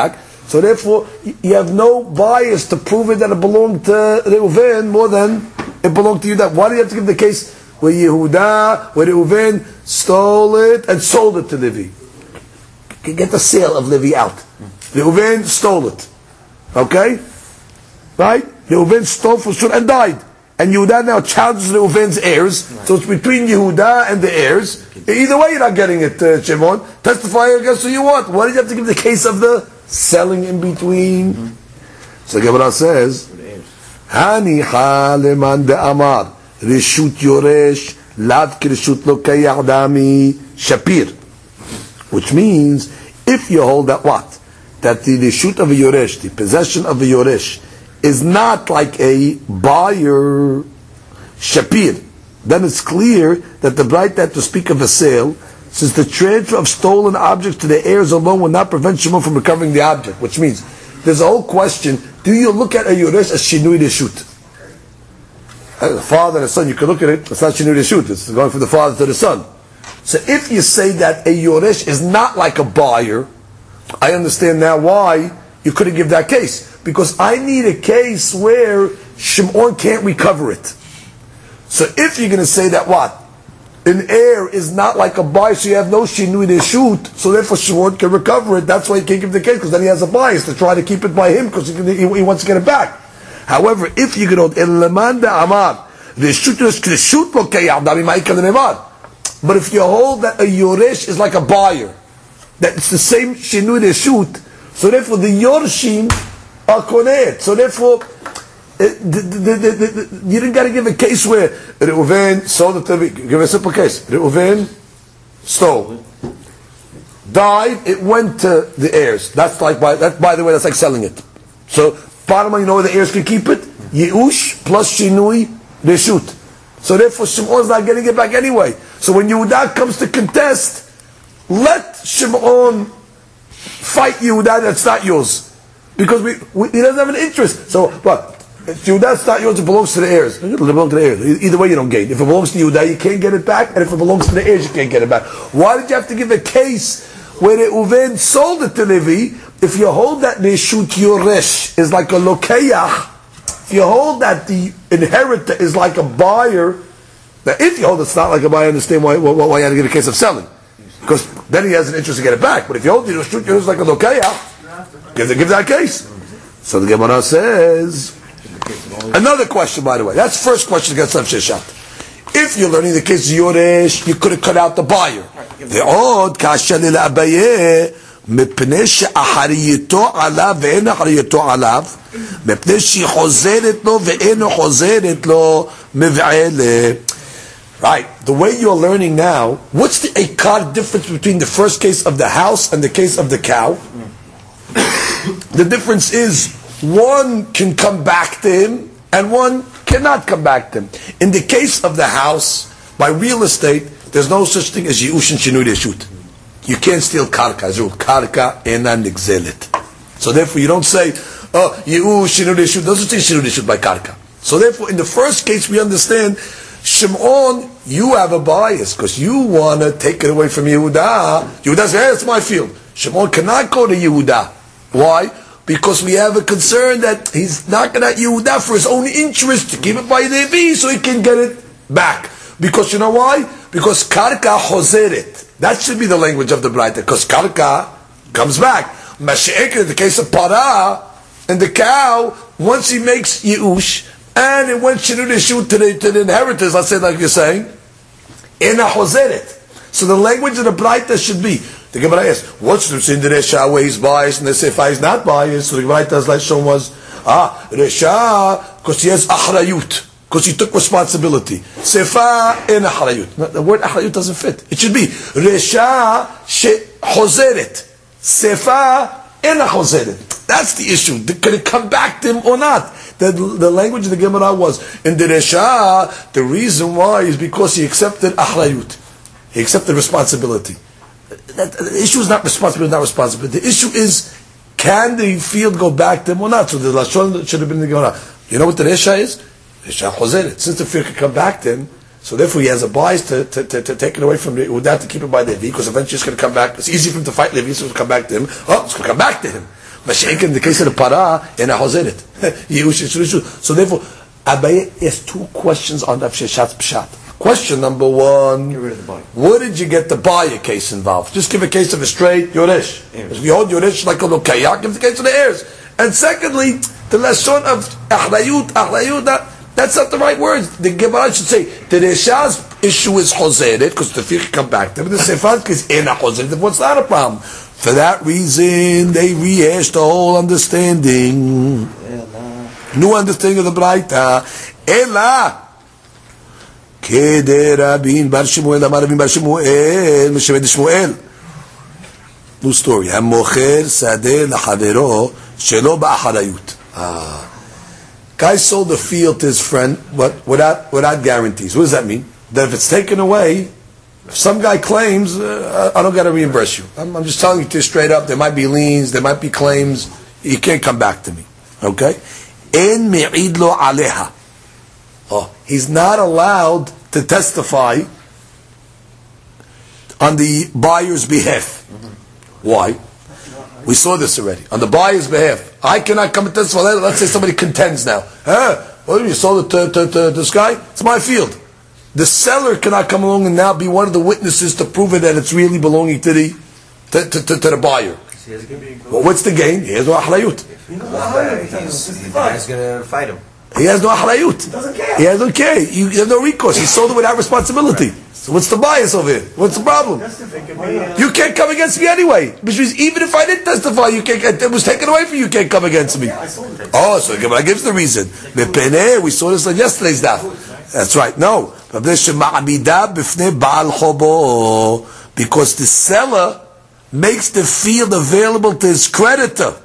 So therefore, you have no bias to prove it that it belonged to Reuven more than it belonged to Yehuda. Why do you have to give the case where Yehuda, where Reuven stole it and sold it to Levi? Get the sale of Levi out. Reuven stole it. Okay? Right? Reuven stole for sure and died. And Yehuda now challenges Reuven's heirs. Right. So it's between Yehuda and the heirs. Either way, you're not getting it, uh, Shimon. Testify against who you want. Why did you have to give the case of the selling in between? Mm-hmm. So the Gemara says, Hani haleman de amar reshut yoresh lav kireshut lokei adami shapir. Which means, if you hold that what? That the reshut of a yoresh, the possession of a yoresh, is not like a buyer shapir, then it's clear that the bright that to speak of a sale, since the transfer of stolen objects to the heirs alone will not prevent Shimon from recovering the object. Which means, there's a whole question, do you look at a yoresh as shinui reshut? The father and the son, you can look at it, it's not shinui reshut, it's going from the father to the son. So if you say that a yoresh is not like a buyer, I understand now why you couldn't give that case. Because I need a case where Shimon can't recover it. So if you're going to say that what? An heir is not like a buyer, so you have no shinui reshut, so therefore Shimon can recover it, that's why you can't give the case, because then he has a bias to try to keep it by him, because he, he, he wants to get it back. However, if you can hold Eleman de Amar, reshut reshut lokei adami ma'ikal nemar. But if you hold that a yoresh is like a buyer, that it's the same shinui reshut, so therefore the yorshim are koneh. So therefore, uh, the, the, the, the, you didn't got to give a case where Reuven sold it to me. Give a simple case. Reuven stole, died. It went to the heirs. That's like by that. By the way, that's like selling it. So bottom line, you know where the heirs can keep it. Yeush plus shinui reshut. So therefore, Shimon's not getting it back anyway. So when Yehuda comes to contest, let Shimon fight Yehuda that's not yours. Because we, we, he doesn't have an interest. So, what? If Yehuda's not yours, it belongs to the heirs. It belongs to the heirs. Either way, you don't gain. If it belongs to Yehuda, you can't get it back. And if it belongs to the heirs, you can't get it back. Why did you have to give a case where the Reuven sold it to Levi? If you hold that Neshut Yoresh is like a Lokeyach, if you hold that the inheritor is like a buyer, now if you hold it's not like a buyer, I understand why, why, why you had to give a case of selling. Because then he has an interest to get it back. But if you hold the Neshut Yoresh like a Lokeyach, Give, give that case. So the Gemara says, another question, by the way. That's the first question against Rav Sheshet. If you're learning the case of Yoresh, you could have cut out the buyer. The odd kasha lil Abaye mipnei she'achariyito alav ve'en achariyito alav mipnei she'chozeret lo ve'en chozeret lo mev'ele. Right. The way you're learning now, what's the ekar difference between the first case of the house and the case of the cow? The difference is one can come back to him and one cannot come back to him. In the case of the house, by real estate, there's no such thing as Yeush and Shinui Reshut. You can't steal karka. As rule, karka ena nigzelet. So therefore, you don't say, oh, Yeush, Shinui Reshut. Doesn't say Shinui Reshut by karka. So therefore, in the first case, we understand, Shimon, you have a bias because you want to take it away from Yehuda. Yehuda says, hey, it's my field. Shimon cannot go to Yehuda. Why? Because we have a concern that he's knocking at Yehuda for his own interest to keep it by Levi so he can get it back. Because you know why? Because karka hozeret. That should be the language of the Braita. Because karka comes back. Mashiach, in the case of para and the cow, once he makes Yeush and it went Shinui Reshut to the to the inheritors, let's say like you're saying, ena hozeret. So the language of the Braita should be. The Gemara asks, what's the sin the Resha where he's biased and the Sefer is not biased? So the Gemara does like show was, ah, Resha, because he has achrayut, because he took responsibility. Sefer in achrayut. The word achrayut doesn't fit. It should be Resha she hozeret. Sefer in hozeret. That's the issue. Can it come back to him or not? The, the language of the Gemara was, in the Resha, the reason why is because he accepted achrayut. He accepted responsibility. That, the issue is not responsibility, not responsibility. The issue is, can the field go back to him or not? So the Lashon should have been the Gemara. You know what the Resha is? Resha Chozeret. Since the field can come back to him, so therefore he has a bias to, to, to, to take it away from Yehuda to keep it by Levi, because eventually it's going to come back. It's easy for him to fight Levi, so it's going to come back to him. Oh, it's going to come back to him. Mashiach in the case of the para, in a hozeret. So therefore, Abaye asked two questions on Rav Sheshat's pshat. Question number one, what did you get the buyer case involved? Just give a case of a straight Yoresh. If you hold Yoresh like a Lokayak, give the case of the heirs. And secondly, the lesson of Ahlayut, Ahlayut, that, that's not the right words. The Gemara should say, the Resha's issue is Hozeret, because the fiqh come back to him. The Sefat is in a Hozeret, what's not a problem? For that reason, they rehashed the whole understanding. New understanding of the Braita. Ela. כדי רבין בר שמואל אמר רבין בר שמואל משמד שמואל. New story. המוכר שדה לחברו שלא באחריות. Guy sold the field to his friend but without, without guarantees. What does that mean? That if it's taken away, if some guy claims, uh, I don't got to reimburse you. I'm, I'm just telling you to straight up, there might be liens, there might be claims, you can't come back to me. Okay? En me'id lo aleha. Oh, he's not allowed to testify on the buyer's behalf. Mm-hmm. Why? We saw this already. On the buyer's behalf. I cannot come and testify. Let's say somebody contends now. Huh? Well, you sold it to, to, to this guy? It's my field. The seller cannot come along and now be one of the witnesses to prove it that it's really belonging to the to, to, to, to the buyer. Well, what's the gain? He has no ahlayut. The guy's going to fight him. He has no ahlayut. He doesn't care. He doesn't care. You have no recourse. He sold it without responsibility. So what's the bias of it? What's the problem? You can't come against me anyway. Which means even if I didn't testify, you can't. It was taken away from you. You can't come against me. Oh, so the Gemara gives the reason. We saw this on yesterday's daf. That's right. No, because the seller makes the field available to his creditor.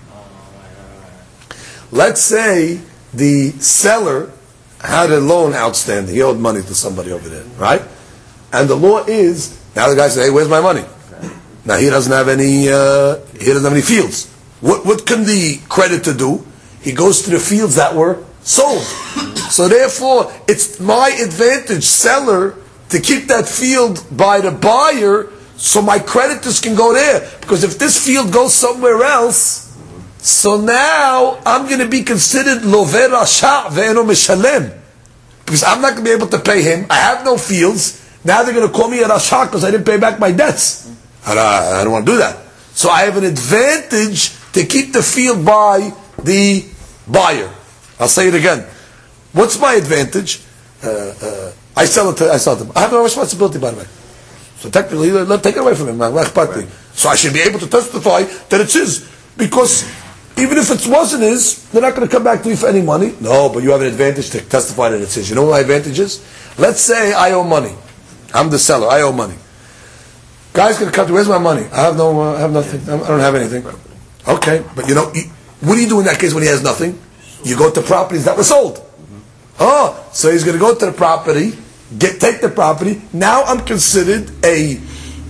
Let's say the seller had a loan outstanding. He owed money to somebody over there, right? And the law is, now the guy says, hey, where's my money? Now he doesn't have any, uh, he doesn't have any fields. What, what can the creditor do? He goes to the fields that were sold. So therefore, it's my advantage, seller, to keep that field by the buyer so my creditors can go there. Because if this field goes somewhere else, so now I'm going to be considered lover rasha ve'eno meshalem, because I'm not going to be able to pay him. I have no fields. Now they're going to call me a rasha because I didn't pay back my debts. And I, I don't want to do that. So I have an advantage to keep the field by the buyer. I'll say it again. What's my advantage? Uh, uh, I sell it to, I sell it to him. I have no responsibility, by the way. So technically, let take it away from him. Right. So I should be able to testify that it's his. Because even if it wasn't his, they're not going to come back to you for any money. No, but you have an advantage to testify that it's his. You know what my advantage is? Let's say I owe money. I'm the seller. I owe money. Guy's going to come to, where's my money? I have no, uh, I have nothing. I don't have anything. Okay, but you know, what do you do in that case when he has nothing? You go to properties that were sold. Oh, so he's going to go to the property, get take the property. Now I'm considered a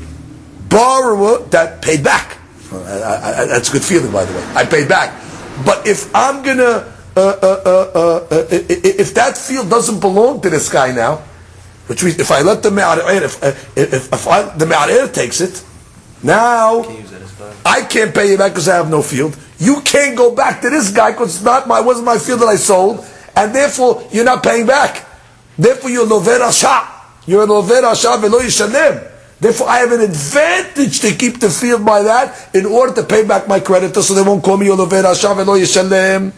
borrower that paid back. I, I, I, that's a good feeling, by the way. I paid back. But if I'm going to, uh, uh, uh, uh, if that field doesn't belong to this guy now, which means if I let the Me'arer, if, if, if I, the Me'arer takes it, now I can't pay you back because I have no field. You can't go back to this guy because it's not my, wasn't my field that I sold, and therefore you're not paying back. Therefore you're lover rasha. You're a lover rasha velo yishalem. Therefore I have an advantage to keep the field by that in order to pay back my creditor so they won't call me a lover rasha velo yishalem.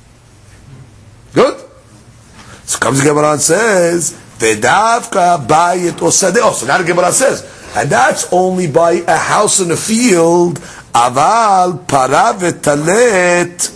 Good? So comes the Gemara and says, Vedavka bayit or sadeh. Oh, so now the Gemara says, and that's only by a house in a field. Aval para vetalet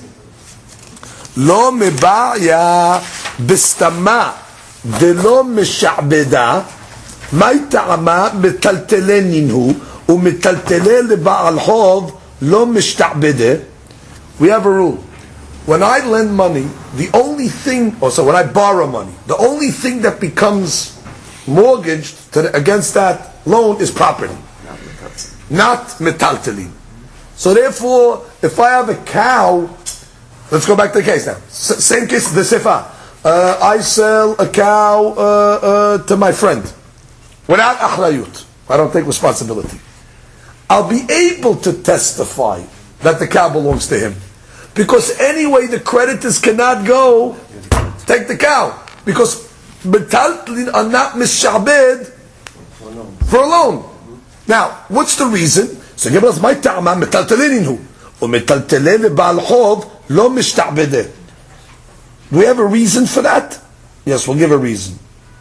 lo mebaya bistama delo mesha'beda may ta'ama metaltelenin hu umetaltele leba'al hov lo meshta'bede. We have a rule. When I lend money, the only thing, or so when I borrow money, the only thing that becomes mortgaged to the, against that loan is property, not metaltelin. So therefore, if I have a cow, let's go back to the case now. S- same case, the sefa. Uh, I sell a cow uh, uh, to my friend without achrayut. I don't take responsibility. I'll be able to testify that the cow belongs to him. Because anyway, the creditors cannot go take the cow. Because metaltalin are not mishabed for a loan. Now, what's the reason? So give us my ta'ama metaltalin hu. Umetaltalin ba'al chov lo mishta'bedeh. Do we have a reason for that? Yes, we'll give a reason.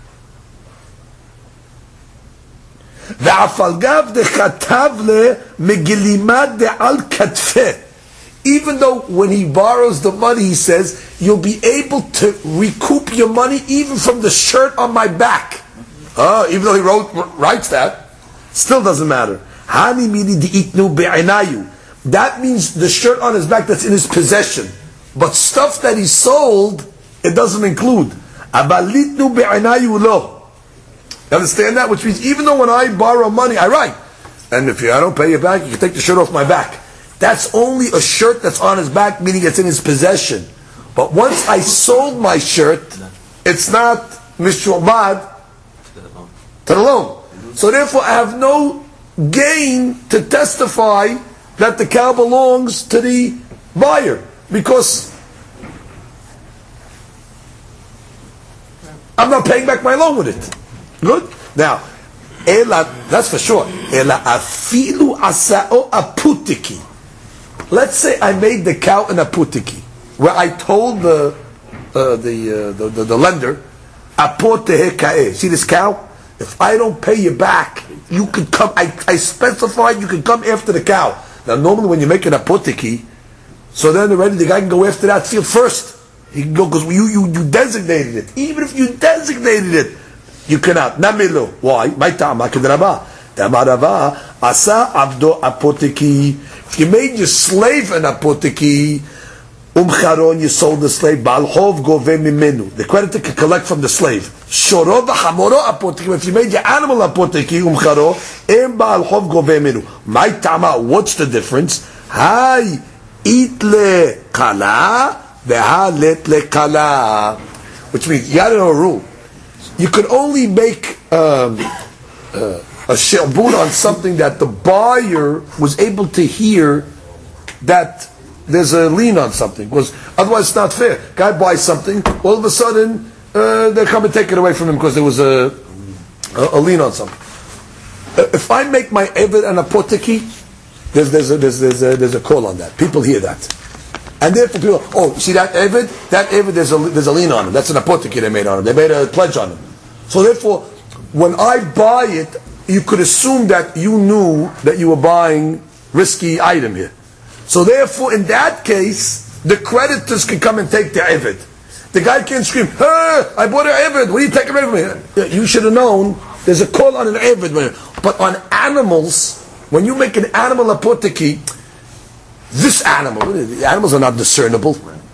Ve'afalgav dechatav le megilimad de'al katfeh. Even though when he borrows the money, he says, you'll be able to recoup your money even from the shirt on my back. Oh, even though he wrote, writes that, still doesn't matter. That means the shirt on his back that's in his possession. But stuff that he sold, it doesn't include. You understand that? Which means even though when I borrow money, I write, and if you, I don't pay you back, you can take the shirt off my back. That's only a shirt that's on his back, meaning it's in his possession. But once I sold my shirt, it's not mishubad to the loan. So therefore I have no gain to testify that the cow belongs to the buyer. Because I'm not paying back my loan with it. Good? Now, ela, that's for sure. Ela afilu asao aputiki. Let's say I made the cow an apotiki, where I told the uh, the, uh, the, the the lender, apotehe kae. See this cow? If I don't pay you back, you can come. I, I specified you can come after the cow. Now normally when you make an apotiki, so then already the guy can go after that field first. He can go because you, you you designated it. Even if you designated it, you cannot. Namilo. Why? My ta'ama kedraba. Tamarava asa abdo apotiki. If you made your slave an apotiki, umcharon, you sold the slave, balchov gove mimenu. The creditor can collect from the slave. Shoro v'chamoro apotiki. If you made your animal apotiki, umcharo, em balchov gove mimenu. My tama, what's the difference? Hai itle kala, veha letle kala. Which means, you gotta know a rule. You could only make um, uh, a sherbut on something that the buyer was able to hear that there's a lien on something, because otherwise it's not fair. Guy buys something, all of a sudden uh, they come and take it away from him because there was a, a, a lien on something. Uh, if I make my eved an apotiki, there's there's a, there's there's a, there's a call on that. People hear that, and therefore people, oh, see that eved, that eved, there's a there's a lien on him. That's an apotiki they made on him. They made a pledge on him. So therefore, when I buy it, you could assume that you knew that you were buying risky item here. So therefore, in that case, the creditors can come and take the eved. The guy can't scream, hey, I bought an eved, what are you taking away from me? You should have known, there's a call on an eved. But on animals, when you make an animal apotiki, this animal, the animals are not discernible.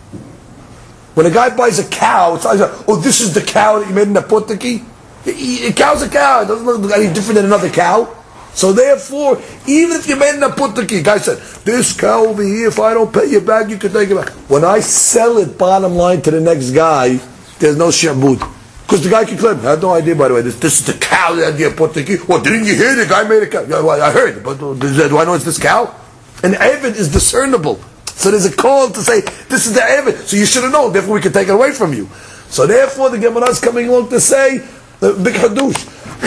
When a guy buys a cow, it's like, oh, this is the cow that you made an apotiki. A cow's a cow. It doesn't look any different than another cow. So therefore, even if you made an apotiki, guy said, this cow over here, if I don't pay you back, you can take it back. When I sell it, bottom line, to the next guy, there's no sherbut. Because the guy can claim, I had no idea, by the way, this, this is the cow that the apotiki. Well, didn't you hear the guy made a cow? Yeah, well, I heard, but uh, do I know it's this cow? An eved is discernible. So there's a call to say, this is the eved. So you should have known, therefore we can take it away from you. So therefore the Gemara is coming along to say, the big hadush.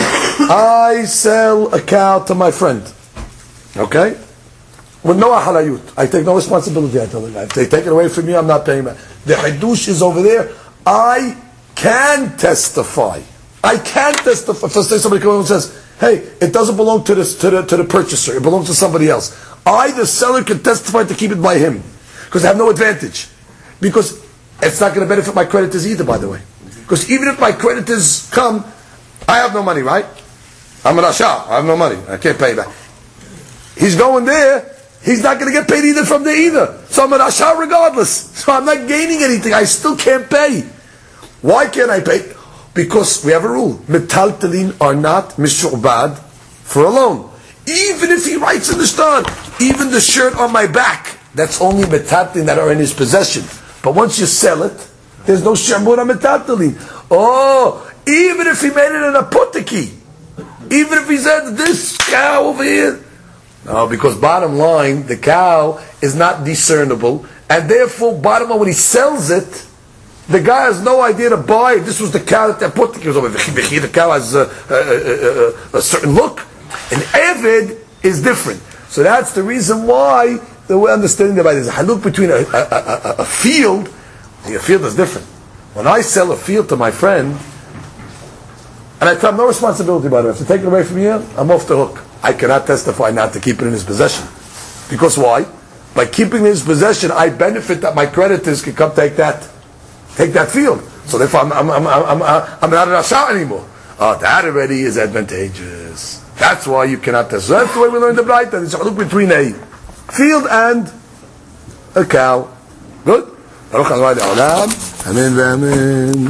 I sell a cow to my friend. Okay? With no ahalayut. I take no responsibility, I tell the guy. If they take it away from me, I'm not paying back. The hadush is over there. I can testify. I can testify. First day somebody comes and says, hey, it doesn't belong to, this, to, the, to the purchaser. It belongs to somebody else. I, the seller, can testify to keep it by him. Because I have no advantage. Because it's not going to benefit my creditors either, by the way. Because even if my creditors come, I have no money, right? I'm an Asha, I have no money, I can't pay back. He's going there, he's not going to get paid either from there either. So I'm an Asha regardless. So I'm not gaining anything, I still can't pay. Why can't I pay? Because we have a rule. Metaltalin are not mishubad for a loan. Even if he writes in the star, even the shirt on my back, that's only metaltalin that are in his possession. But once you sell it, there's no sherbut on metaltalin. Oh, even if he made it in a apotiki, even if he said this cow over here, No, because bottom line, the cow is not discernible, and therefore, bottom line, when he sells it, the guy has no idea to buy it. This was the cow that they put. The cow has a, a, a, a certain look. An Eved is different. So that's the reason why the way understanding about it is a haluk between a, a, a, a field. See, a field is different. When I sell a field to my friend, and I tell him no responsibility about it, if to take it away from you, I'm off the hook. I cannot testify not to keep it in his possession. Because why? By keeping it in his possession, I benefit that my creditors can come take that, take that field. So therefore, I'm, I'm, I'm, I'm, I'm, I'm not an Asha anymore. Oh, that already is advantageous. That's why you cannot test. So that's the way we learn the Braita. There's a haluk between a field and a cow. Good? Amen.